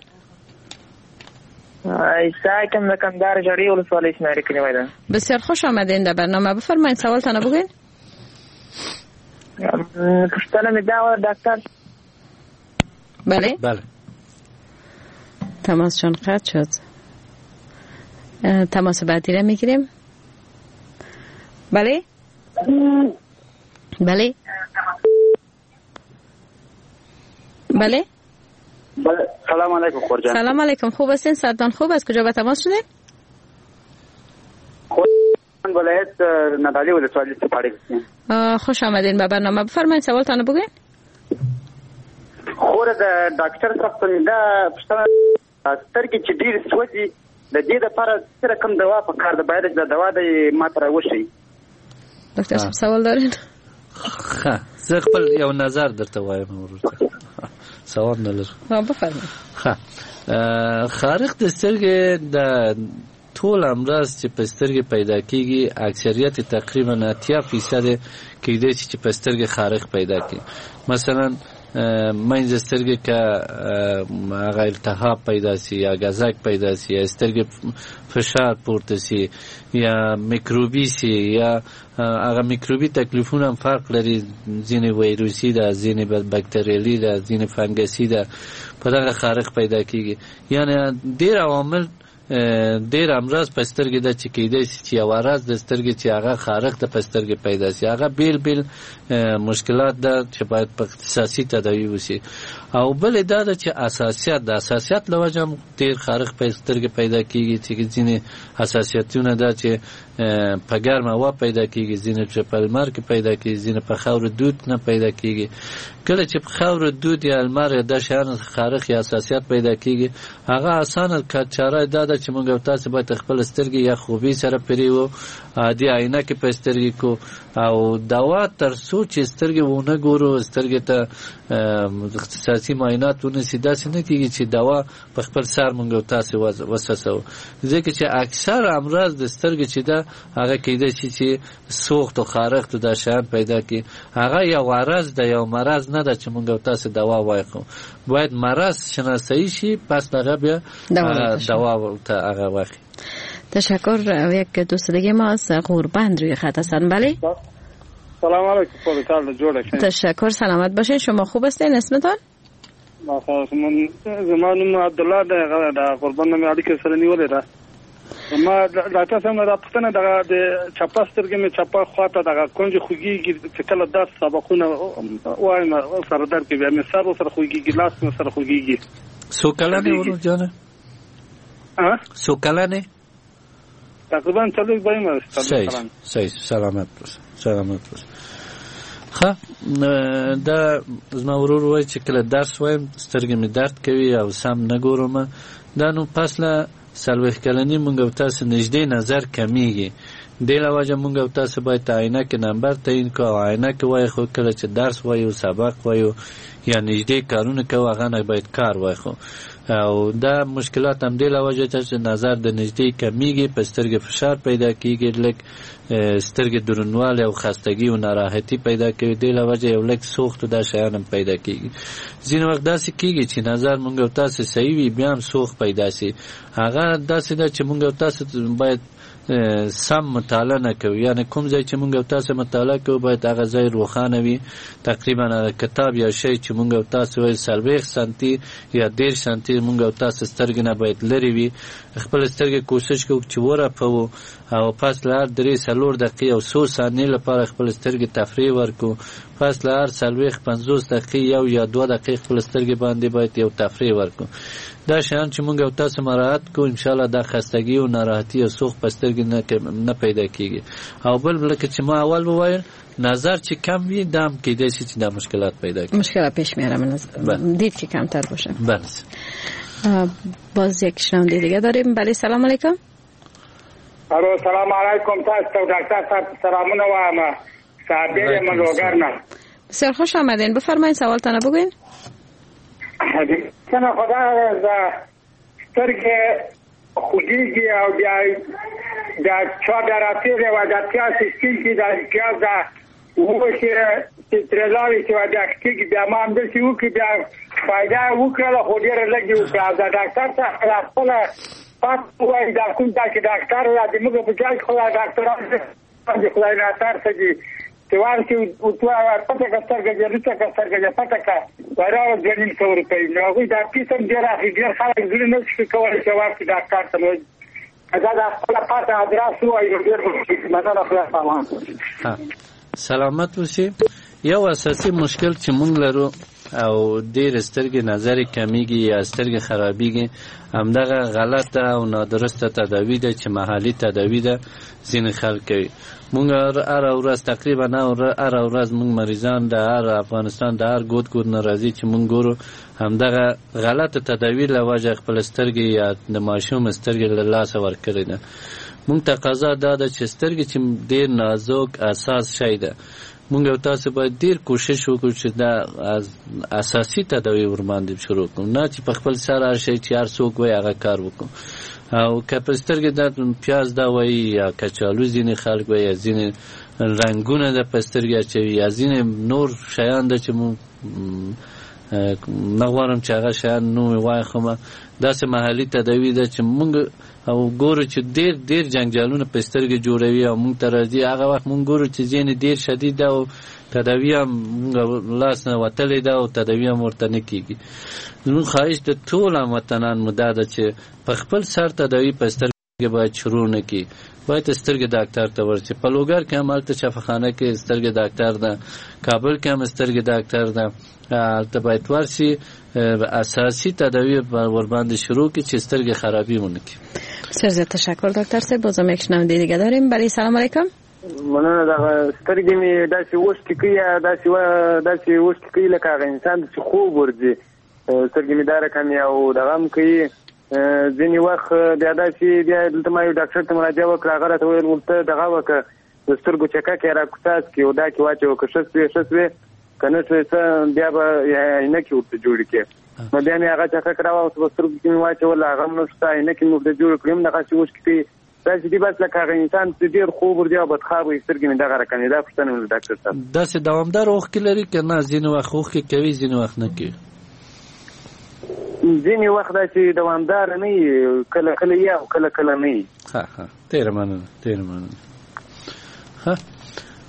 ایسا کم د کندهار جړی ولسوالۍ شماري کلی وایي. بسیار خوش آمدین در برنامه. بفرمایید سوالتان بگوین. پوښتنه مې دا و ډاکټر. بله تماسشون قطع شد. تماس بعدی را میگیریم. بله سلام علیکم خورجان. سلام علیکم. خوب هستین؟ صدتان خوب است؟ کجا به تماس شدین؟ ولایت ندالی ولسوالی سپاړی. خوش آمدین به برنامه. بفرمایید سوالتان بگوین. خوره د ډاکټر صاحب څنګه دا پښتنه سترګې چې ډېر سوځي د دې لپاره سره کوم دوا په کار ده باید د دوا د ماتره وشي. ډاکټر صاحب سوال دارین؟ ښه زه خپل یو نظر درته وایم ورته. سوال نه لرم. بفرمایئ. ښه خارق د سترګې د ټول امراض چې په سترګې پیدا کیږي اکثریت تقریبا 80% کېدای شي چې په سترګې خارق پیدا کړي. مثلا منځ سترګې که هغه التهاب پیدا شي یا غزک پیدا شي یا سترګې فشار پورته شي یا میکروبي شي یا هغه میکروبي تکلیفونه هم فرق لري. ځینې ویروسي ده، ځینې بکتریالي ده، ځینې فنګسي ده. په دغه خارق پیدا کیږي. یعنی ډېر عوامل ډېر امراض په سترګې ده چې کېدای شي چې یو عرض د سترګې چې هغه خارق ته په سترګې پیدا شي. هغه بیل مشکلات ده چې باید په اختصاصي تداوي وشي. او بل دا ده چې اساسیت له وجه هم ډېر خارق په سترګې پیدا کېږي چې ځینې حساسیتونه ده چې په ګرمه هوا پیدا کېږي، ځینې چې په لمر کې پیدا کېږي، ځینې په خاورو دود نه پیدا کېږي. کله چې په خاورو دود یا لمر یا د شیانو خارق یا حساسیت پیدا کېږي هغه اسانه چاره دا ده چې موږ او تاسو باید خپل سترګې یا خوبي سره پرېوو، عادي عینه کې په سترګې کو او دوا تر څو چې سترګې ونه ګورو سترګې ته اختصاصي معاینات ونشي داسې نه کېږي چې دوا په خپل سر موږ او تاسو وسوسو. ځکه چې اکثر امراض د سترګې چې ده هغه کېدای شي چې سوخت او خارق د شیان پیدا کړي. هغه یو عرض ده، یو مرض نه ده چې موږ او تاسو دوا وایو. باید مرض شناسایی شي پس هغه بیا دوا ته هغه واخلي. تشکر. یک دوست دیگه ما از قوربند روی خط هستن. بله سلام علیکم. خودتان جوړه شئ. تشکر. سلامت باشین. شما خوب هستین؟ اسمتون؟ زما نوم عبدالله دی، هغه د قربان نوم اړیکې سره نیولې ده. ما ډاکټر صاحب نه راپوښتنه دغه د چپه سترګې مې چپه خواته دغه کونج خوږېږي چې کله درس سبقونه وایم سره درد کوي، بیا مې سر ورسره خوږېږي، لاس مې سره خوږېږي. څو کلن یې ورور جانه؟ څو کلن یې؟ تقریبا 40 به یم. صحیح سلامت اوسه. ښه دا زما ورور وایي چې کله درس وایم سترګې مې درد کوي او سم نه ګورم. دا نو پس له 40 کلنۍ مونږ او تاسو نږدې نظر کمیږي. دې له وجه مونږ او تاسو باید عینکې نمبر تعیین کړو او عینکې وایي خو کله چې درس وایو سبق وایو یا نږدې کارونه کوو هغه نه باید کار وایي خو او دا مشکلات هم دې له وجه چې نظر د نږدې کمیږي، په سترګې فشار پیدا کیږي، لږ سترګې درنوالی او خستګي او ناراحتي پیدا کوي. دې له وجه یو لږ سوخت دا شیان هم پیدا کیږي. ځینې وخت داسې کیږي چې نظر مونږ او تاسو صحیح وي بیا هم سوخت پیدا سي. هغه داسې ده چې مونږ او تاسو باید سم مطالعه نه کوي، یعنی کوم ځای چې مونږ او تاسو مطالعه کوو باید هغه ځای روښانه وي. تقریبا هغه کتاب یا شی چې مونږ او تاسو وایي 40 سانتي یا 10 سانتي مونږ او تاسو سترګې نه باید لرې وي. خپل سترګې کوشش کوو چې ورپوو او پس له هر 3-4 دقیقې او 100 ثانیې لپاره خپل سترګې تفریح ورکړو. پس له هر 40-50 دقیقې یو یا 2 دقیقې خپل سترګې باندې باید یو تفریح ورکړو. دا شیان چې مونږ او تاسو مراعات کوو انشاءالله دا خستګي او ناراحتي او سوخت په سترګې نه پیدا کیږي. او بل لکه چې ما اول وویل نظر چې کم وي دا هم کیدای شي چې دا مشکلات پیدا کړي، مشکلات پیش میاره. دید که کمتر باشه. بله. باز یک شنونده دیگه داریم. بله سلام علیکم. سلام علیکم. تاسو ډاکټر صاحب سلامونه وایم. صاحبې من لوګرنه. بسیار خوش آمدین. بفرمایید سوالتان بگوین. څنګه خدای ز سترګې خوږېږي او بیا د چا دراتې دی و د پیاز سپین کې د پیاز وښې چې ترلاوي چې و د کېږي بیا ما همداسې وکړي بیا فایده وکړله خو ډېره لږې وکړه. او د ډاکټر څخه خپله پاک ووایي دا کوم دا چې ډاکټر را د موږ په جای خو ډاکټران د خدای ناتار څه دي تیوار کې پته که سترګه دې لوڅه که سترګه دې پټه که وایراوه 2,500 روپۍ. نو هغوی دا قسم ډېر اخلي. ډېر خلک زړه نه شي کولی چې ورکړي ډاکټر ته. نو دا د خپله پاته ادرس ووایي نو ډېر مننه. خدای پامان. سلامت اوسئ. یو اساسي مشکل چې مونږ لرو او ډېر سترګې نظر کمیږي یا سترګې خرابېږي همدغه غلطه او نادرسته تداوی ده چې محلي تداوی ده ځینې خلک کوي. مونږ هر ورځ تقریبا هر ورځ مونږ مریضان د هر افغانستان د هر ګوټ نه راځي چې مونږ ګورو همدغه غلطه تداوی له وجه خپل سترګې یا د ماشوم سترګې له لاسه ورکړې ده. مونږ تقاضا دا ده چې سترګې چې ډېر نازک اساس شی ده مونږ او تاسو باید ډېر کوشش وکړو چې دا اساسي تداوی ورباندې شروع کړو، نه چې په خپل سر هر شی چې هر څوک وایي هغه کار وکړو. او که په سترګې دا پیاز دا وایي یا کچالو ځینې خلک وایي یا ځینې رنګونه د په سترګې اچوي یا ځینې نور شیان ده چې مونږ نه غواړم چې هغه شیان نوم یې واخلم. داسې محلي تداوی ده چې مونږ او ګورو چې ډېر جنجالونه په سترګې جوړوي او مونږ ته راځي. هغه وخت مونږ ګورو چې ځینې ډېر شدید ده او تداوی هم مونږ لاس نه وتلی ده او تداوی هم ورته نه کېږي. زموږ خواهش د ټول هموطنانو دا ده چې په خپل سر تداوی په سترګې باید شروع نه کړي، باید سترګې ډاکټر ته ورشي. په لوګر کې هم هلته شفاخانه کې سترګې ډاکټر ده، کابل کې هم سترګې ډاکټر ده. هلته باید ورشي اساسي تداوی ورباندې شروع کړي چې سترګې خرابی ونه کړي. بسیار زیاد تشکر دکتر صاحب. بازم یک شنونده دیگه داریم. بله سلام علیکم. مننه. دغه سترګې مې داسې اوښکې کوي داسې اوښکې کوي لکه هغه انسان چې خوب ورځي. سترګې مې دا رقم او دغه هم کوي. ځینې وخت بیا داسې بیا دلته ما یو ډاکټر ته مراجعه وکړه. هغه راته ویل ورته دغه وکړه د سترګو چکک یې راکوڅاڅ کړي او دا کې واچوه که ښه سوې که نه سوې څه بیا به عینکې ورته جوړې کړې. نو بیا مې هغه چکک راواوسه په سترګو کې مې واچول هغه هم نشته عینکې مې ورته جوړې کړې. هم دغسې اوښکې کوي داسې دي بس لکه هغه انسان چې ډېر خوب ورځي او بدخواب وي سترګې مې دغه رقم دا پوښتنه مې ډاکټر صاحب. داسې دوامدار اوښکې لري که نه ځینې وخت اوښکې کوي ځینې وخت نه کوي؟ ځینې وخت داسې دوامدار نه وي، کله کله یې او کله کله نه وي. ډېره مننه.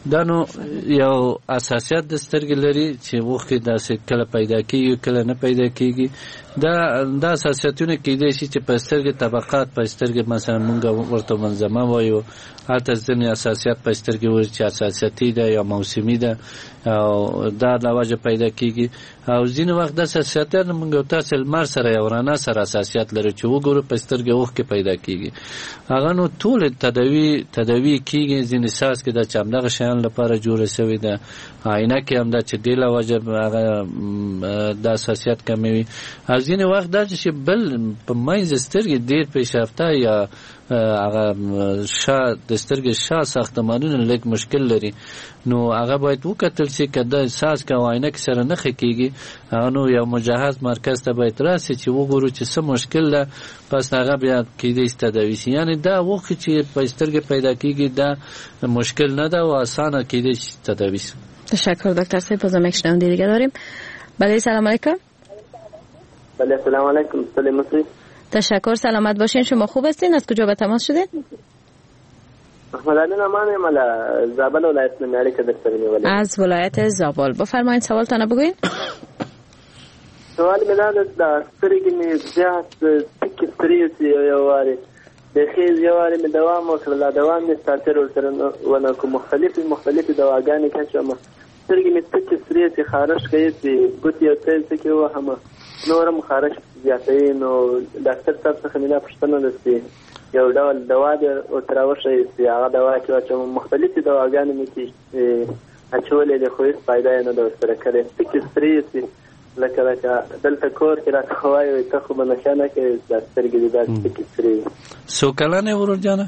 دانو یو اساسیت د سترګې لري چې وخت داسې کله پیدا کیږي کله نه پیدا کیږي. دا اساسیتونه کېدای شي چې په سترګې طبقات په سترګې مثلا مونږ ورته منظمه وایو، هلته ځینې اساسیت په سترګې وایي چې اساسیتي ده یا موسمي ده او دا د وجه پیدا کیږي. او ځینې وخت د اساسیتات مونږ تاسو لمر سره یا ورانه سره اساسیت لري چې وګورو په سترګې وخت کې پیدا کیږي. هغه نو ټول تداوی کیږي. ځینې ساس کې د چمدغه شیان لپاره جوړه شوی ده، عینه کې هم دا چې د لا وجه هغه د اساسیت کموي. او ځینې وخت دا چې بل په منځ سترګې ډېر پیشرفته یا هغه د سترګې شا ساختمانونه لږ مشکل لري، نو هغه باید وکتل شي که د ساس که عینه کې سره نه ښه کېږي، هغه نو یو مجهز مرکز ته باید راسي چې وګورو چې څه مشکل ده، پس هغه بیا کېدای شي تداوي شي. یعنې دا وخت چې په سترګې پیدا کېږي دا مشکل نه ده و اسانه کېدای شي تداوي شي. تشکر دکتر صاحب. بازم یک شنونده دیگه داریم. بله سلام علیکم. بله سلام علیکم. سلام مصری. تشکر. سلامت باشین. شما خوب هستین؟ از کجا به تماس شدین؟ احمد علی نمانه مالا زابل ولایت نمیاری که دکتر میولی. از ولایت زابل. بفرمایید سوالتان بگوین. سوال میداد دا سترگی می زیاد تکی ستریسی یواری بخیز یواری می دوام وکرلا دوام می ستاتر ورسر ونکو مختلفی دواگانی کنشما سترگی می تکی ستریسی خارش کهیسی گوتی و تیسی که و همه نورم خارش زیادهی نو دکتر صاحب څخه ملا پښتنه دستی یو ډول دوا ده او تراوشه سی هغه دوا کې چې مختلفي دواګانې مې کې اچولې د خوې فائدہ نه ده سره کړې تکي ستريسي لکه دلته کور کې راته وایي ته خو منشانه کې د سترګې د تکي ستري سو کلانه ورجانه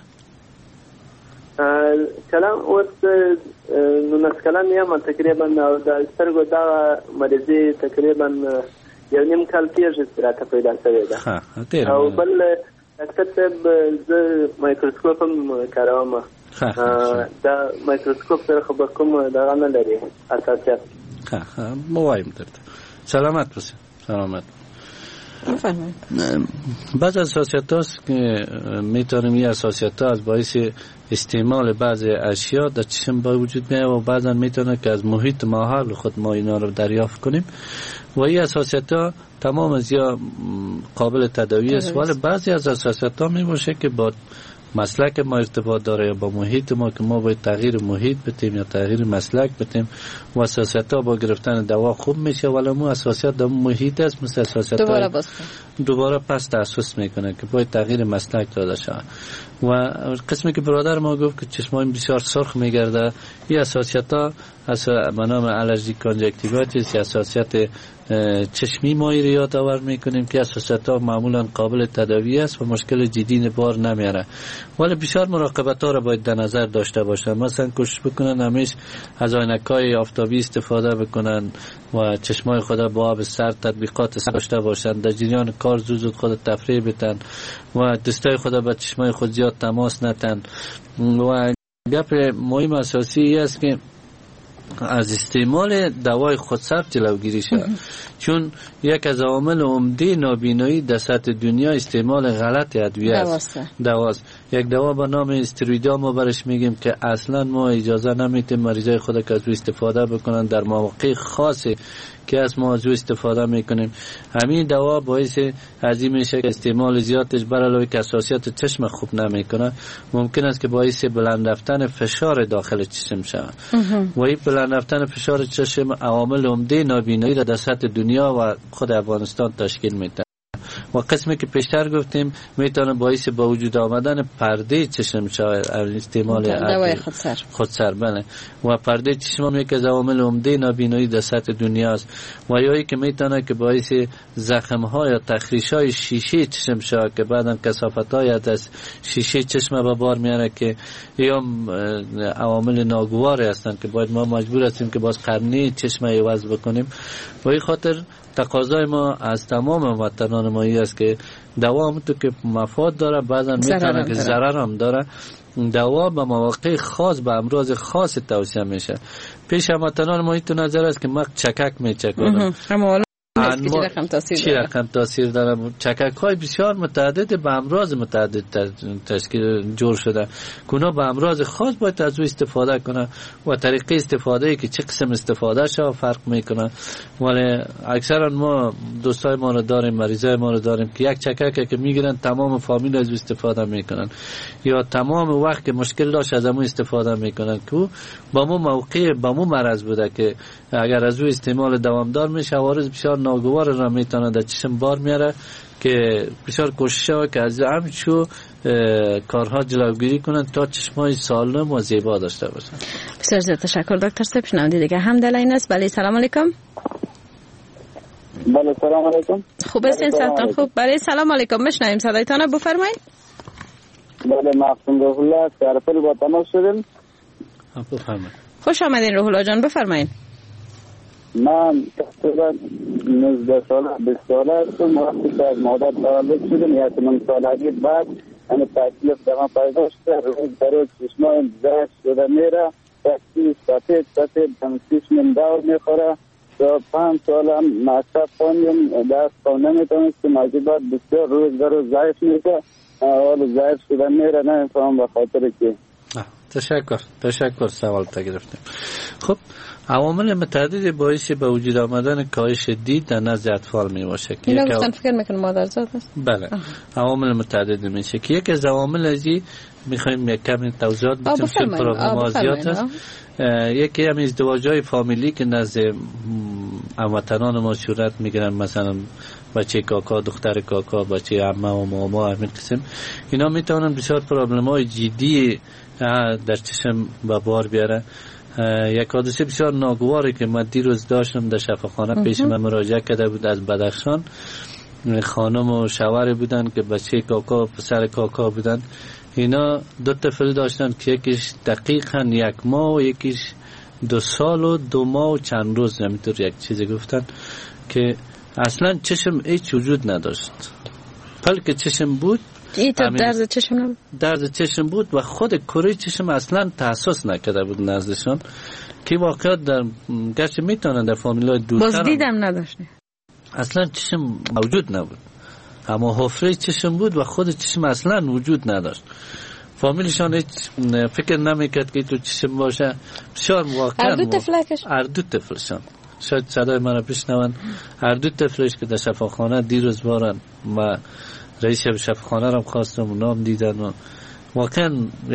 کلام اوس نو نسکلان یم تقریبا او د سترګو دا مریضي تقریبا یو نیم کال کېږي چې راته پیدا شوې ده او بل ډاکټر صاحب زه مایکروسکوپ هم کاروم دا مایکروسکوپ سره خو به کوم دغه نه لري اساسیت مو وایم درته سلامت باشه سلامت بعض اساسیت هاست که میتونیم این اساسیت ها از باعث استعمال بعض اشیا در چشم با وجود میاد و بعضا میتونه که از محیط ماحول خود ما اینا رو دریافت کنیم و این اساسیت ها تمام از یا قابل تداوی است، ولی بعضی از اساسیت ها می باشه که با مسلک ما ارتباط داره یا با محیط ما که ما باید تغییر محیط بتیم یا تغییر مسلک بتیم و اساسیت ها با گرفتن دوا خوب میشه، ولی مو اساسیت در محیط است مثل اساسیت دوباره پس تاسیس میکنه که باید تغییر مسلک داده شود. و قسمی که برادر ما گفت که چشمان بسیار سرخ میگرده، این اساسیت ها به نام الرژی کانجکتیوایتیس یا اساسیت چشمی ما رو یاد آور میکنیم که اساسیت ها معمولا قابل تداوی است و مشکل جدی بار نمیاره، ولی بسیار مراقبت ها را باید در نظر داشته باشن. مثلا کوشش بکنن همیشه از عینک‌های آفتابی استفاده بکنن و چشمای خود با آب سرد تطبیقات داشته باشن، در جریان کار زود خود تفریح بدن و دستای خود با چشمای خود زیاد تماس نتن. و گپ مهم اساسی است که از استعمال دوای خودسر جلوگیری شود، چون یک از عوامل عمده نابینایی در سطح دنیا استعمال غلط ادویه است. دواست یک دوا به نام استروئیدا ما برش میگیم که اصلا ما اجازه نمیدیم مریضای خود که از او استفاده بکنن در مواقع خاصی که از ما از او استفاده میکنیم. همین دوا باعث ازی میشه که استعمال زیادش بر علاوه که اساسیات چشم خوب نمیکنه ممکن است که باعث بلند رفتن فشار داخل چشم شود و این بلند رفتن فشار چشم عوامل عمده نابینایی را در سطح دنیا و خود افغانستان تشکیل میده. و قسمی که پیشتر گفتیم میتونه باعث با وجود آمدن پرده چشم شود استعمال دوای خودسر بله. و پرده چشم هم یکی از عوامل عمده نابینایی در سطح دنیا است و یایی که میتونه که باعث زخم ها یا تخریش های شیشه چشم شود که بعدا کثافت های از شیشه چشم به بار میاره که یا عوامل ناگواری هستند که باید ما مجبور هستیم که باز قرنی چشم عوض بکنیم. و این خاطر تقاضای ما از تمام وطنان ما است که دوا همونطور که مفاد داره بعضا میتونه که ضرر هم داره. دوا به مواقع خاص به امراض خاص توصیه میشه. پیش هموطنان ما این تو نظر است که مق چکک میچکنه چی رقم تاثیر داره. چکک های بسیار متعدد به امراض متعدد تشکیل جور شده. اونا به امراض خاص باید از او استفاده کنه و طریقه استفاده که چه قسم استفاده شه فرق میکنه. ولی اکثرا ما دوستای ما رو داریم، مریضای ما رو داریم که یک چکک که میگیرن تمام فامیل از او استفاده میکنن یا تمام وقت که مشکل داشت از همون استفاده میکنن که با مو موقع با مو مرض بوده که اگر از او استعمال دوامدار میشه عوارض بسیار ناگوار را میتونه در چشم بار میاره که بسیار کوشش ها که از همچو کارها جلوگیری کنن تا چشمای سالم و زیبا داشته باشن. بسیار زیاد تشکر دکتر صاحب. شنونده دیگه هم در لاین است. بله سلام علیکم. بله سلام علیکم. خوب هستین سلام خوب. بله سلام علیکم. میشنویم صدایتان بفرمایید. بله معصوم روح الله سرپل با تماس شدیم. بفرمایید. خوش آمدین روح الله جان بفرمایید. من تقریبا 19 ساله 20 ساله هستم. وقتی که از مادر تولد شدم یا 8 سالگی بعد انا تکلیف در من پیدا شده. روز در روز چشمایم زرد شده میره، دستی سفید چشمم دور میخوره. تا 5 سالم مکتب خوندم، درس خوندم نمیتونستم. از بعد بسیار روز در روز ضعیف میشه، حال ضعیف شده میره. نمیفهم به خاطر که. تشکر سوال تا گرفتیم. خب عوامل متعددی باعث به وجود آمدن کاهش دید در نزد اطفال می باشه که اینا گفتن فکر میکنم مادرزاد است. بله عوامل متعددی میشه که یکی از عوامل ازی میخوایم یک کمی توضیحات بدیم چون پروگرام زیاد است. یکی هم ازدواج‌های فامیلی که نزد هموطنان ما صورت میگیرن، مثلا بچه کاکا، دختر کاکا، بچه عمه و ماما، همین قسم اینا میتونن بسیار پروبلم‌های جدی در چشم به بار بیاره. یک حادثه بسیار ناگواری که من دیروز داشتم در شفاخانه پیش من مراجعه کرده بود از بدخشان. خانم و شوهر بودن که بچه کاکا پسر کاکا بودن. اینا 2 طفل داشتن که یکیش دقیقاً 1 ماه و یکیش 2 سال و 2 ماه و چند روز، همینطور یک چیزی گفتن که اصلا چشم هیچ وجود نداشت. بلکه چشم بود درد چشم بود و خود کره چشم اصلا تحسس نکرده بود نزدشان که واقعا در گرچه میتونن در فامیلای دورتر باز دیدم نداشته، اصلا چشم موجود نبود، اما حفره چشم بود و خود چشم اصلا وجود نداشت. فامیلشان هیچ فکر نمیکرد که تو چشم باشه. بسیار واقعا هر دو طفلشان شاید صدای من رو بشنون، هر دو طفلش که در شفاخانه دیروز بارن و رئیس شفاخانه رو خواستم و نام دیدن و واقعا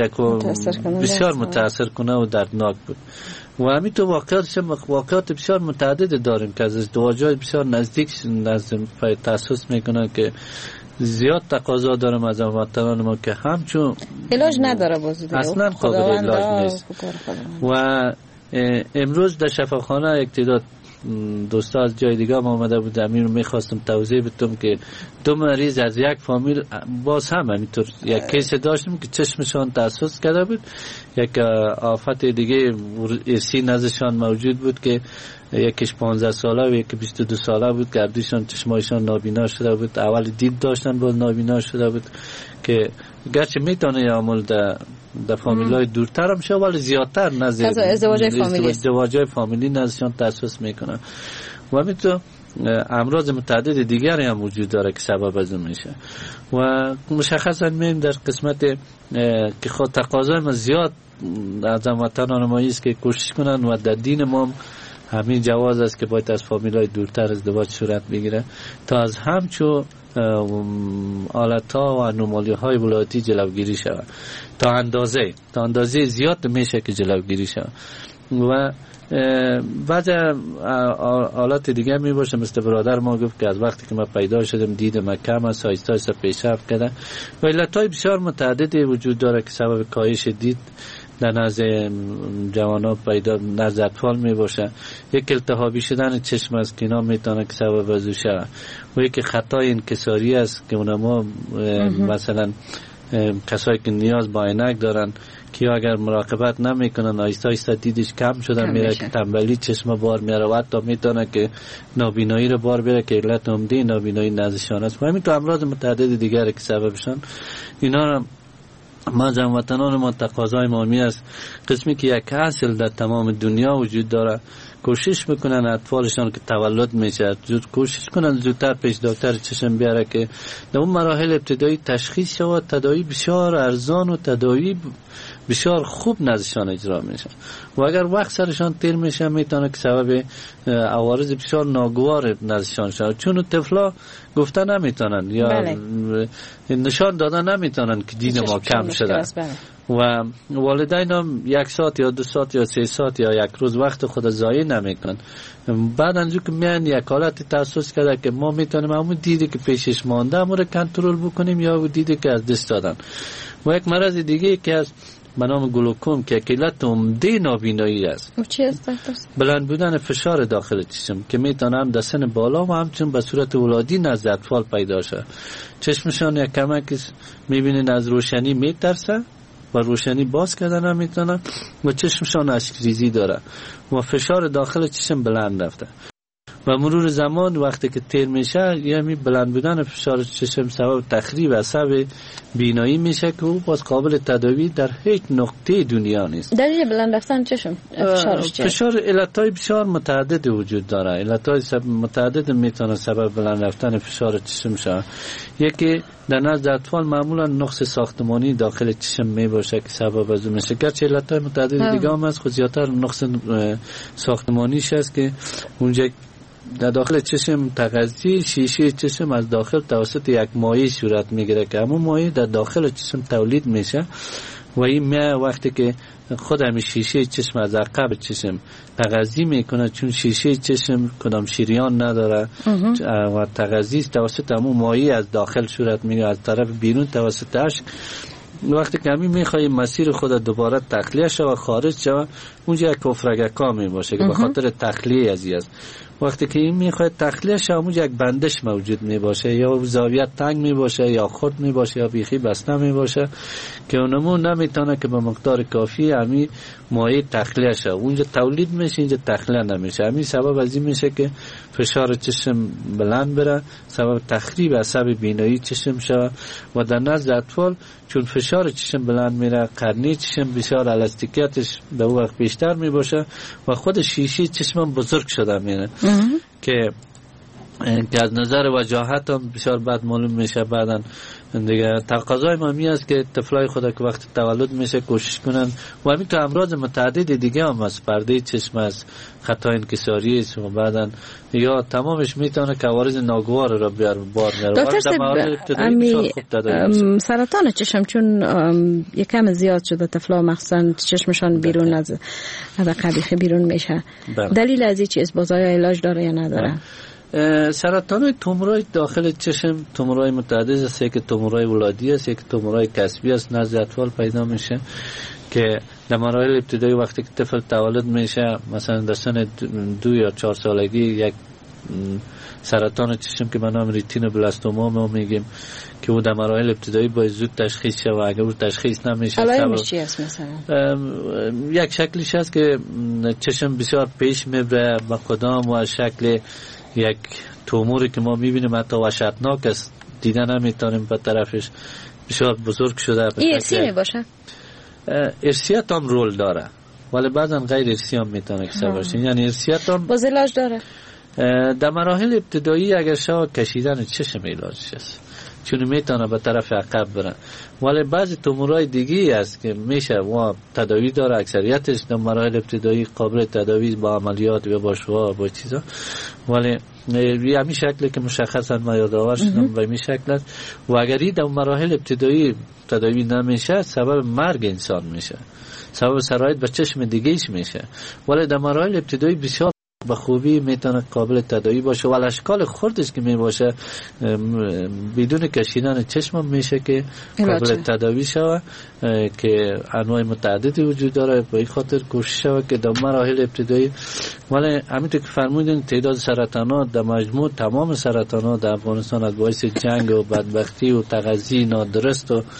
بسیار متاثر کنه و دردناک بود. و همین تو واقعات بسیار متعدد داریم که از ازدواج‌های بسیار نزدیک تحسس میکنن که زیاد تقاضا دارم از هموطنان ما که همچون علاج نداره بازی اصلا قابل علاج نیست. و امروز در شفاخانه یک تعداد دوستا از جای دیگه ما آمده بود، همین رو میخواستم توضیح بدم که 2 مریض از یک فامیل باز هم همینطور یک کیس داشتیم که چشمشان تحسس کرده بود. یک آفت دیگه ارثی نزدشان موجود بود که یکیش 15 ساله و یکی 22 ساله بود که هردوشان چشمایشان نابینا شده بود. اول دید داشتن باز نابینا شده بود که گرچه میتونه عامل در فامیلای دورتر هم شد ولی زیادتر نزد ازدواج‌های فامیلی نزدشان تحسس میکنن. و همینطور امراض متعدد دیگری هم وجود داره که سبب از اون میشه. و مشخصا می‌بینیم در قسمت که خود تقاضای ما زیاد از هموطنان ما است که کوشش کنن و در دین ما همین جواز است که باید از فامیلای دورتر ازدواج صورت بگیره تا از همچو آلت‌ها و انومالی‌های ولادتی جلوگیری شود. تا اندازه زیاد میشه که جلوگیری شود. و بعضی حالات دیگه می باشه مثل برادر ما گفت که از وقتی که ما پیدا شدم دید ما کم است، آهسته پیشرفت کرده و علت‌های بسیار متعددی وجود داره که سبب کاهش دید در نزد جوانان پیدا نزد اطفال می باشه. یک التهابی شدن چشم است که اینا میتونه که سبب از او شود و یک خطای انکساری است که اونما مثلا کسایی که نیاز با عینک دارن که اگر مراقبت نمیکنن آهسته دیدش کم شدن میره که تنبلی چشم بار میاره و حتی میتونه که نابینایی رو بار بیاره که علت عمده نابینایی نزدشان است. و همین تو امراض متعدد دیگری که سببشان اینا ما هموطنان ما تقاضای ما می است قسمی که یک اصل در تمام دنیا وجود داره کوشش میکنن اطفالشان که تولد میشه کوشش کنن زودتر پیش دکتر چشم بیاره که در اون مراحل ابتدایی تشخیص شود، تداوی بسیار ارزان و تداوی بسیار خوب نزدشان اجرا میشه و اگر وقت سرشان تیر میشه میتونه که سبب عوارض بسیار ناگوار نزدشان شود، چون طفلا گفته نمیتونن یا نشان دادن نمیتونن که دین ما کم شده و والدین هم 1 ساعت یا 2 ساعت یا 3 ساعت یا 1 روز وقت خود ضایع نمیکنن. بعد انجور که میان یک حالت تاسیس کرده که ما میتونیم همون دیدی که پیشش مانده همون رو کنترل بکنیم یا دیدی که از دست دادن. و یک مرض دیگه که از به نام گلوکوم که علت عمده نابینایی است. و چی است دکتر؟ بلند بودن فشار داخل چشم که میتونه هم در سن بالا و همچنین به صورت ولادی نزد اطفال پیدا شه. چشمشان یک کمک میبینین از روشنی میترسه و روشنی باز کردن هم میتونه و چشمشان اشکریزی داره و فشار داخل چشم بلند رفته و مرور زمان وقتی که تیر میشه یعنی بلند بودن فشار چشم سبب تخریب عصب بینایی میشه که او باز قابل تداوی در هیچ نقطه دنیا نیست. دلیل بلند رفتن چشم فشارش چیه؟ فشار علتهای بسیار متعدد وجود داره. علتهای متعدد میتونه سبب بلند رفتن فشار چشم شه. یکی در نزد اطفال معمولا نقص ساختمانی داخل چشم میباشه که سبب از اون میشه، گرچه علتهای متعدد دیگه هم هست، خود زیادتر نقص ساختمانیش هست که اونجا در داخل چشم تغذیه شیشه چشم از داخل توسط یک مایع صورت میگیره که همون مایع در داخل چشم تولید میشه و این وقتی که خود همین شیشه چشم از عقب چشم تغذیه میکنه، چون شیشه چشم کدام شریان نداره و تغذیه توسط همون مایع از داخل صورت میگیره از طرف بیرون توسط اشک. وقتی که همین میخوایی مسیر خود دوباره تخلیه شو و خارج شو اونجا یک کفرگکا میباشه که به خاطر تخلیه ازی است. وقتی که این میخواد تخلیه شو اونجا یک بندش موجود میباشه یا زاویه تنگ میباشه یا خرد میباشه یا بیخی بسته میباشه که اونمون نمیتونه که به مقدار کافی همین مایع تخلیه شو اونجا تولید میشه اینجا تخلیه نمیشه. همین سبب از این میشه که فشار چشم بلند بره، سبب تخریب عصب بینایی چشم شود و در نزد اطفال چون فشار چشم بلند میره قرنی چشم بسیار الاستیکیتش به اون وقت بیشتر میباشه و خود شیشه چشم بزرگ شده میره که از نظر وجاهت هم بسیار بد معلوم میشه. بعدن دیگه تقاضای ما می است که طفلای خود که وقت تولد میشه کوشش کنن و همین تو امراض متعدد دیگه هم از پرده چشم از خطا انکساری است و بعدن یا تمامش میتونه که عوارض ناگوار را بار میاره. دکتر صاحب سرطان چشم چون یکم زیاد شده طفلا مخصوصا چشمشان بیرون از قبیخه بیرون میشه، دلیل از این چیز بازای علاج داره یا نداره؟ سرطان تومورای داخل چشم تومورای متعدد است که تومورای ولادی است، یک تومورای کسبی است نزد اطفال پیدا میشه که در مراحل ابتدایی وقتی که طفل تولد میشه مثلا در سن 2 یا 4 سالگی یک سرطان چشم که به نام ریتینوبلاستوما ما میگیم که او در مراحل ابتدایی باید زود تشخیص شه و اگر او تشخیص نمیشه علائمش چی است مثلا؟ یک شکلیش هست که چشم بسیار پیش میبره به قدام و شکل یک توموری که ما میبینیم حتی وحشتناک است، دیدن نمیتونیم به طرفش، بسیار بزرگ شده. این ارسی میباشه؟ ارسیت هم رول داره ولی بعضا غیر ارسی هم میتونه کسا باشه، یعنی ارسیت هم باز علاج داره. در مراحل ابتدایی اگر شما کشیدن چشم علاجش است چون میتونه به طرف عقب بره، ولی بعضی تومورای دیگه است که میشه و تداوی داره، اکثریتش در مراحل ابتدایی قابل تداوی با عملیات و با شعاع با چیزا، ولی همین شکلی که مشخصا ما یادآور شدم به این شکل است و اگر در مراحل ابتدایی تداوی نمیشه سبب مرگ انسان میشه، سبب سرایت به چشم دیگه ایش میشه، ولی در مراحل ابتدایی بسیار به خوبی میتونه قابل تداوی باشه و اشکال خردش که میباشه بدون کشیدن چشم میشه که قابل تداوی شود که انواع متعددی وجود داره. به این خاطر کوشش شود که در مراحل ابتدایی، ولی همینطور که فرمودین تعداد سرطانات در مجموع تمام سرطانات در افغانستان از باعث جنگ و بدبختی و تغذیه نادرست و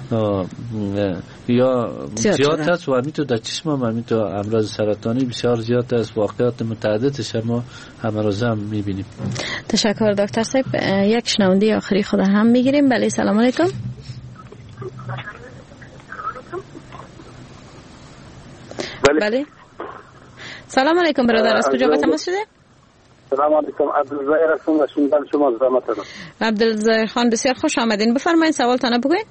یا زیاد هست و همینطور در چشم هم همینطور امراض سرطانی بسیار زیاد است، واقعات متعددش ما همه روزه هم میبینیم. تشکر دکتر صاحب. یک شنونده آخری خود هم میگیریم. بله سلام علیکم. بله. سلام علیکم برادر، از کجا با تماس شده؟ سلام علیکم، عبدالظاهر هستم از شمال شما زحمت دارم. عبدالظاهر خان بسیار خوش آمدین، بفرمایید سوالتان بگوین.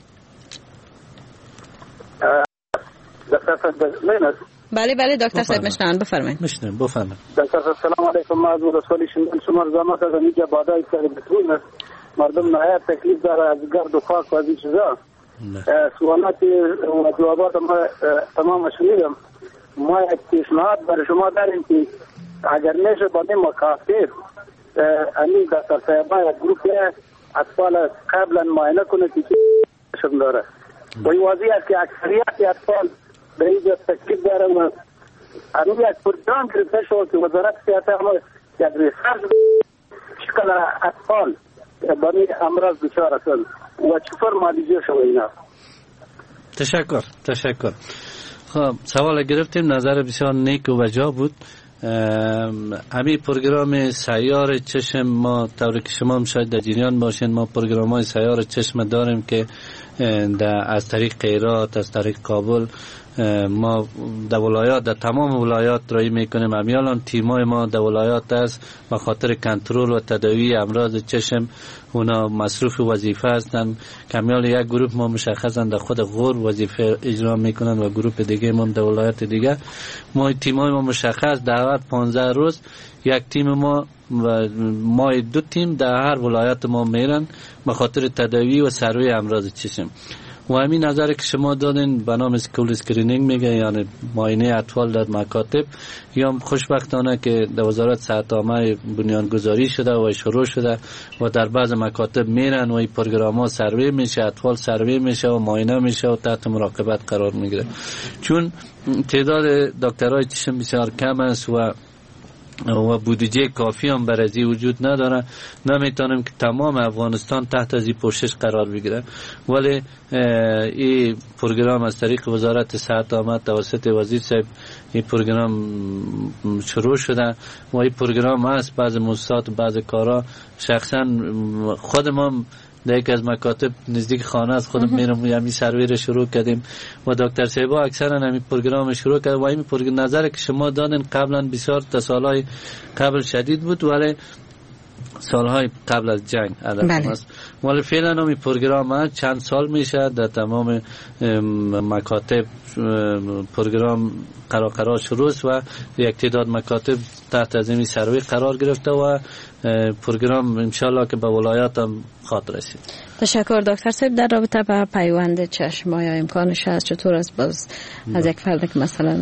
دکتر صاحب بله بله دکتر صاحب میشنن، بفرمایید. میشنم، بفرمایید. دکتر صاحب سلام علیکم، ما از رسولی شما زحمت دارم. اینجا بادای سر بتون مردم نهایت تکلیف داره از گرد و خاک و از این چیزا. سوالات و جوابات ما تمام شنیدم. ما یک پیشنهاد برای شما داریم که اگر میشه با این مکاتب امین دکتر صاحبا یک گروپ اطفال قبلا معاینه کنه که شم داره و این وضعیت که اکثریت اطفال به اینجا تکلیف داره و امین یک پروگرام گرفته شد که وزارت صحت ما یک ریسرچ شکل اطفال با این امراض دچار هستند و چطور معالجه شده اینا. تشکر. خب سوال گرفتیم، نظر بسیار نیک و بجا بود. همین پروگرام سیار چشم ما طوری که شما هم شاید در جریان باشین، ما پروگرام های سیار چشم داریم که از طریق هرات، از طریق کابل ما در ولایات، در تمام ولایات رای میکنیم. امیالان تیمای ما در ولایات است به خاطر کنترل و تداوی امراض چشم، اونا مصروف وظیفه هستند. کمیال یک گروه ما مشخصا در خود غور وظیفه اجرا میکنن و گروه دیگه ما در ولایات دیگه. ما تیمای ما مشخص در 15 روز یک تیم ما و ما 2 تیم در هر ولایت ما میرن به خاطر تداوی و سروی امراض چشم. و همین نظری که شما دادین به نام اسکول اسکرینینگ میگه، یعنی معاینه اطفال در مکاتب، یا خوشبختانه که در وزارت صحت عامه بنیانگذاری شده و شروع شده و در بعض مکاتب میرن و این پروگرام ها سروی میشه، اطفال سروی میشه و معاینه میشه و تحت مراقبت قرار میگیره. چون تعداد دکترای چشم بسیار کم است و بودجه کافی هم برای وجود نداره، نمیتونیم که تمام افغانستان تحت از این پوشش قرار بگیره. ولی این پروگرام از طریق وزارت صحت آمد توسط وزیر صاحب این پروگرام شروع شده و این پروگرام هست. بعض موسسات و بعض کارا شخصا خودم هم در یک از مکاتب نزدیک خانه از خودم میرم و همین سروی رو شروع کردیم و دکتر صاحبا اکثرا همین پروگرام شروع کرد و همین پروگرام نظر که شما دادن قبلا بسیار تا سالهای قبل شدید بود ولی سالهای قبل از جنگ است. ولی فعلا همین پروگرام چند سال میشه در تمام مکاتب پروگرام قرار شروع و یک تعداد مکاتب تحت از این سروی قرار گرفته و پروگرام انشالله که به ولایات هم خواهد رسید. تشکر دکتر صاحب. در رابطه با پیوند چشم آیا امکانش هست؟ چطور است باز از یک فرد که مثلا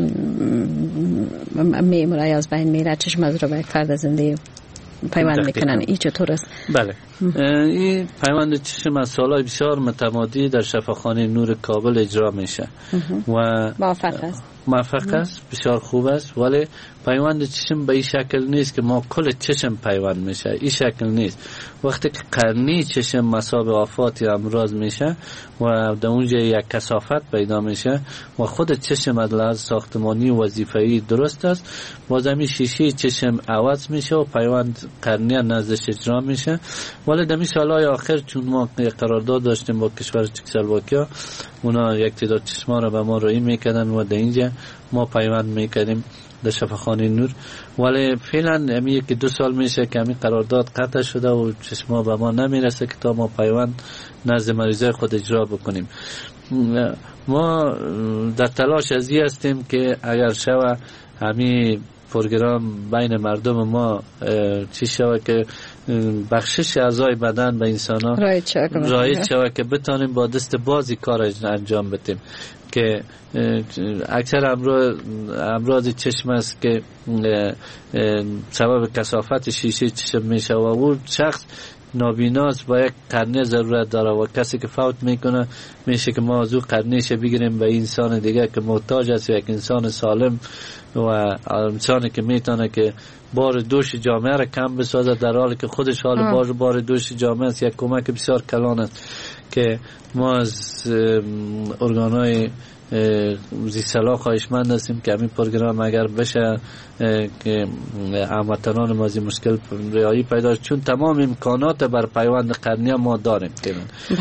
میمونه یا از بین میره چشم از رو به یک فرد زنده پیوند میکنن، این چطور است؟ بله، این پیوند چشم از سالهای بسیار متمادی در شفاخانه نور کابل اجرا میشه و موفق است، بسیار خوب است. ولی پیوند چشم به این شکل نیست که ما کل چشم پیوند میشه، این شکل نیست. وقتی که قرنی چشم مصاب آفات یا امراض میشه و در اونجا یک کثافت پیدا میشه و خود چشم از لحاظ ساختمانی و وظیفه‌ای درست است، باز همین شیشه چشم عوض میشه و پیوند قرنی نزدش اجرا میشه. ولی در این سالهای آخر چون ما یک قرارداد داشتیم با کشور چکسلواکیا، اونا یک تعداد چشما را به ما رایی میکردن و در اینجا ما پیوند میکردیم در شفاخانه نور. ولی فعلا همین 1-2 سال میشه که همین قرارداد قطع شده و چشما به ما نمیرسه که تا ما پیوند نزد مریضای خود اجرا بکنیم. ما در تلاش از این هستیم که اگر شوه همین پروگرام بین مردم ما چی شوه که بخشش اعضای بدن به انسان ها رایج شوه که بتانیم با دست بازی کار انجام بدیم. که اکثر امراض چشم است که سبب کثافت شیشه چشم میشه و اون شخص نابیناست با یک قرنه ضرورت داره و کسی که فوت میکنه میشه که ما از او قرنهش بگیریم به انسان دیگه که محتاج است، یک انسان سالم و انسانی که میتونه که بار دوش جامعه را کم بسازه، در حالی که خودش حال بار دوش جامعه است. یک کمک بسیار کلان است که ما از ارگان‌های زیست‌سال‌ها خواهشمند هستیم که همین پروگرام اگر بشه که هموطنان ما از مشکل رهایی پیدا، چون تمام امکانات بر پیوند قرنی ما داریم که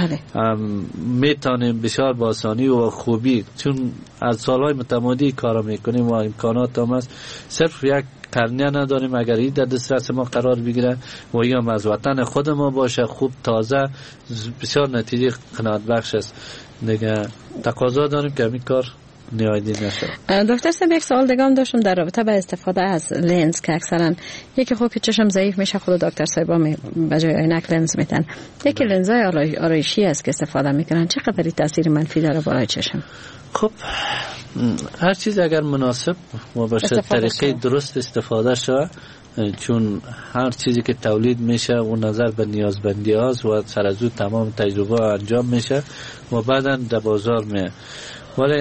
میتونیم بسیار با آسانی و خوبی، چون از سالهای متمادی کار میکنیم و امکانات هم هست، صرف یک قرنیه نداریم. اگر این در دسترس ما قرار بگیره و یا از وطن خود ما باشه خوب تازه، بسیار نتیجه قناعت بخش است. دیگه تقاضا داریم که همین کار نیایدی نشه. دکتر صاحب یک سوال دیگه هم داشتم در رابطه با استفاده از لنز که اکثرا یکی خوب که چشم ضعیف میشه خود دکتر صاحب هم به جای عینک لنز میتن، یکی لنزای آرایشی است که استفاده میکنن، چقدر تاثیر منفی داره بالای چشم؟ خب هر چیز اگر مناسب و به طریقه درست استفاده شود، چون هر چیزی که تولید میشه و نظر به نیازمندی هاست و سر از او تمام تجربه انجام میشه و بعدا در بازار میه. ولی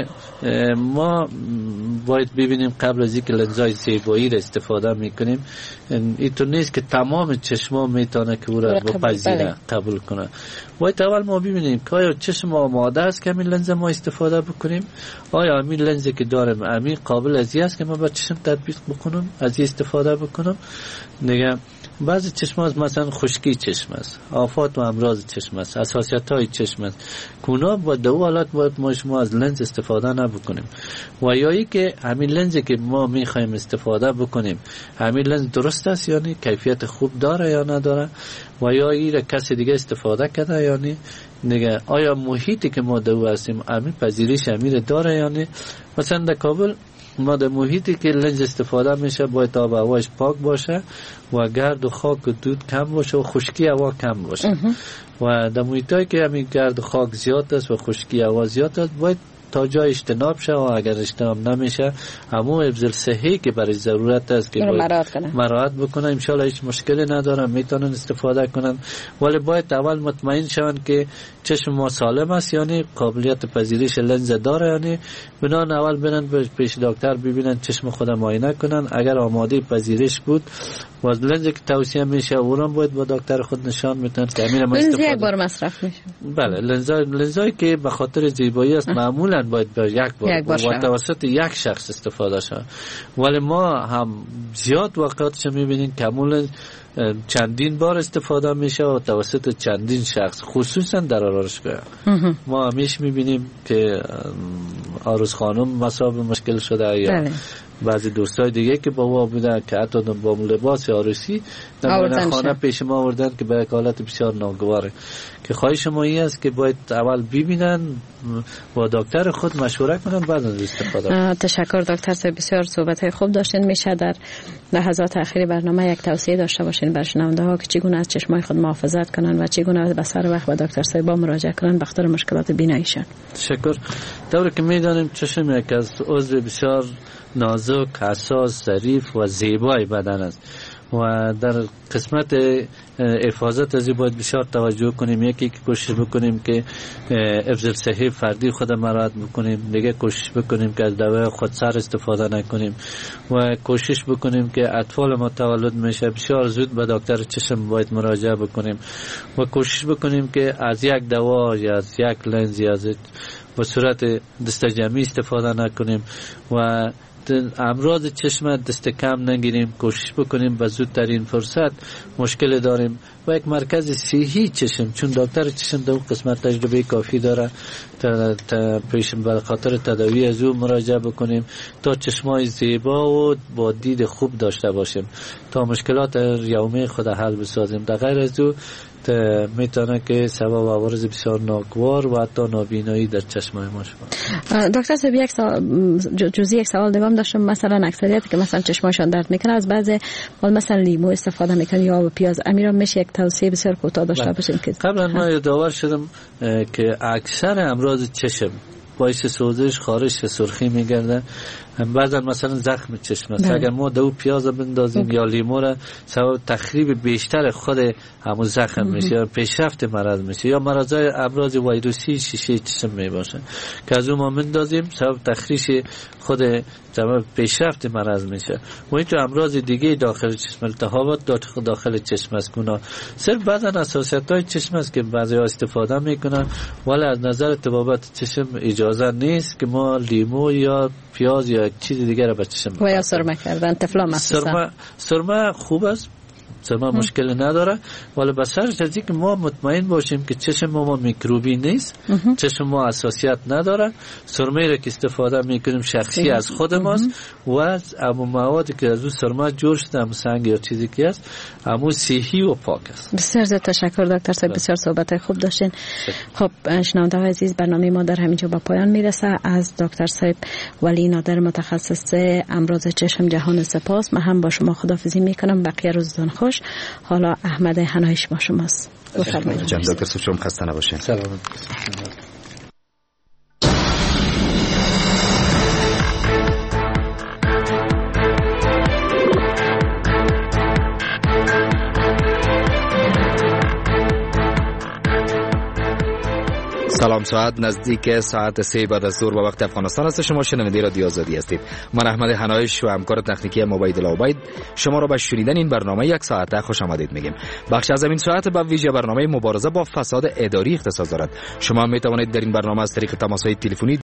ما باید ببینیم قبل از اینکه لنزای زیبایی را استفاده میکنیم، اینطور نیست که تمام چشما میتونه که او را بپذیره قبول کنه. باید اول ما ببینیم که آیا چشم آماده است که همین لنز ما استفاده بکنیم، آیا همین لنزی که دارم همین قابل از این است که ما به چشم تطبیق بکنم، از این استفاده بکنم. دیگه بعضی چشم هست مثلا خشکی چشم است، آفات و امراض چشم است، حساسیت های چشم است، کونا با دو حالت باید ما شما از لنز استفاده نبکنیم. و یایی که همین لنزی که ما میخوایم استفاده بکنیم همین لنز درست است یعنی کیفیت خوب داره یا نداره، و یا این را کسی دیگه استفاده کرده یعنی دیگه آیا محیطی که ما دو هستیم همین پذیرش همین داره یعنی. مثلا در کابل ما در محیطی که لنز استفاده میشه باید آب هواش پاک باشه و گرد و خاک و دود کم باشه و خشکی هوا کم باشه. و در محیطایی که همین گرد و خاک زیاد است و خشکی هوا زیاد است باید تا جای اجتناب شه، و اگر اجتناب نمیشه همون افضل صحی که برای ضرورت است که مراعات بکنه، انشالله هیچ مشکلی ندارن میتونن استفاده کنن. ولی باید اول مطمئن شون که چشم ما سالم است یعنی قابلیت پذیرش لنز داره، یعنی بنان اول برن پیش دکتر ببینن چشم خود معاینه کنن، اگر آماده پذیرش بود و از لنزی که توصیه میشه اونم باید با دکتر خود نشان میدن که همین ما استفاده. لنز یک بار مصرف میشه. بله لنزایی که به خاطر زیبایی است معمولا باید به یک بار و توسط یک شخص استفاده شود. ولی ما هم زیاد وقتش میبینیم که معمولا چندین بار استفاده میشه و توسط چندین شخص، خصوصا در آرایشگاه. ما همیشه میبینیم که آرز خانم مصاب مشکل شده یا بعضی دوستای دیگه که با ما بودن که حتی با لباس آرایشی در خانه پیش ما آوردن که به حالت بسیار ناگواره. که خواهش ما این است که باید اول ببینن با دکتر خود مشوره کنن بعد از استفاده. تشکر دکتر صاحب، بسیار صحبت‌های خوب داشتین. میشه در لحظات اخیر برنامه یک توصیه داشته باشین بر شنونده‌ها که چگونه از چشمای خود محافظت کنن و چگونه به سر وقت به دکتر صاحب مراجعه کنن به خاطر مشکلات بیناییشان؟ تشکر. طوری که می‌دانیم چشم یک از عضو بسیار نازک، حساس، ظریف و زیبای بدن است و در قسمت حفاظت از این باید بسیار توجه کنیم. یکی که کوشش بکنیم که افضل صحی فردی خود مراعات بکنیم، دیگه کوشش بکنیم که از دواء خودسر استفاده نکنیم و کوشش بکنیم که اطفال ما تولد میشه بسیار زود به دکتر چشم باید مراجعه بکنیم و کوشش بکنیم که از یک دوا یا از یک لنز یا به صورت دستجمعی استفاده نکنیم و امراض چشم دست کم نگیریم. کوشش بکنیم به زودترین فرصت مشکل داریم و یک مرکز صحی چشم، چون دکتر چشم در اون قسمت تجربه کافی داره تا پیش به خاطر تداوی از او مراجعه بکنیم تا چشمای زیبا و با دید خوب داشته باشیم تا مشکلات یومی خود حل بسازیم. در غیر از او میتونه که سبب عوارض بسیار ناگوار و حتی نابینایی در چشمای ما شود. دکتر صاحب یک سوال دیگه هم داشتم. مثلا اکثریت که مثلا چشماشون درد میکنه از بعضی مثلا لیمو استفاده میکنه یا پیاز، امیرا میشه یک توصیه بسیار کوتاه داشته باشیم که قبلا ما یادآور شدم که اکثر امراض چشم باعث سوزش، خارش و سرخی میگرده. بعضا مثلا زخم چشم است، اگر ما دو پیاز بندازیم یا لیمو را سبب تخریب بیشتر خود همون زخم میشه یا پیشرفت مرض میشه یا مرضای امراض ویروسی شیشه چشم میباشه که از اون ما بندازیم سبب تخریش خود پیشرفت مرض میشه. و این تو امراض دیگه داخل چشم، التهابات داخل چشم است کنه. صرف بعضا اساسیت‌های چشم است که بعضی استفاده میکنن، ولی از نظر طبابت چشم اجازه نیست که ما لیمو یا پیاز یا چیز دیگه را به چشم و یا سرمه کردن طفلا مخصوصا. سرمه خوب است، سرما مشکل نداره، ولی به شرط از اینکه ما مطمئن باشیم که چشم ما میکروبی نیست، چشم ما حساسیت نداره. سرمه را که استفاده میکنیم شخصی از خود ماست و از موادی که از اون سرما جور شده، هم سنگ یا چیزی که است، همون صحی و پاک است. بسیار زیاد تشکر دکتر صاحب، بسیار صحبت خوب داشتین. خب شنونده های عزیز، برنامه ما در همینجا به پایان میرسه. از دکتر صاحب ولی نادر متخصص امراض چشم جهان سپاس. من هم با شما خداحافظی میکنم. بقیه روزتون خوش. حالا احمد حنایش با شماست. بفرمایید. دکتر صاحب شما خسته نباشین. سلام. سلام. ساعت نزدیک ساعت 3 بعد از ظهر به وقت افغانستان است. شما شنونده رادیو آزادی هستید. من احمد حنایش و همکار تکنیکی عبید العبید شما را به شنیدن این برنامه یک ساعته خوش آمدید میگیم. بخش از این ساعت به ویژه برنامه مبارزه با فساد اداری اختصاص دارد. شما می توانید در این برنامه از طریق تماس‌های تلفنی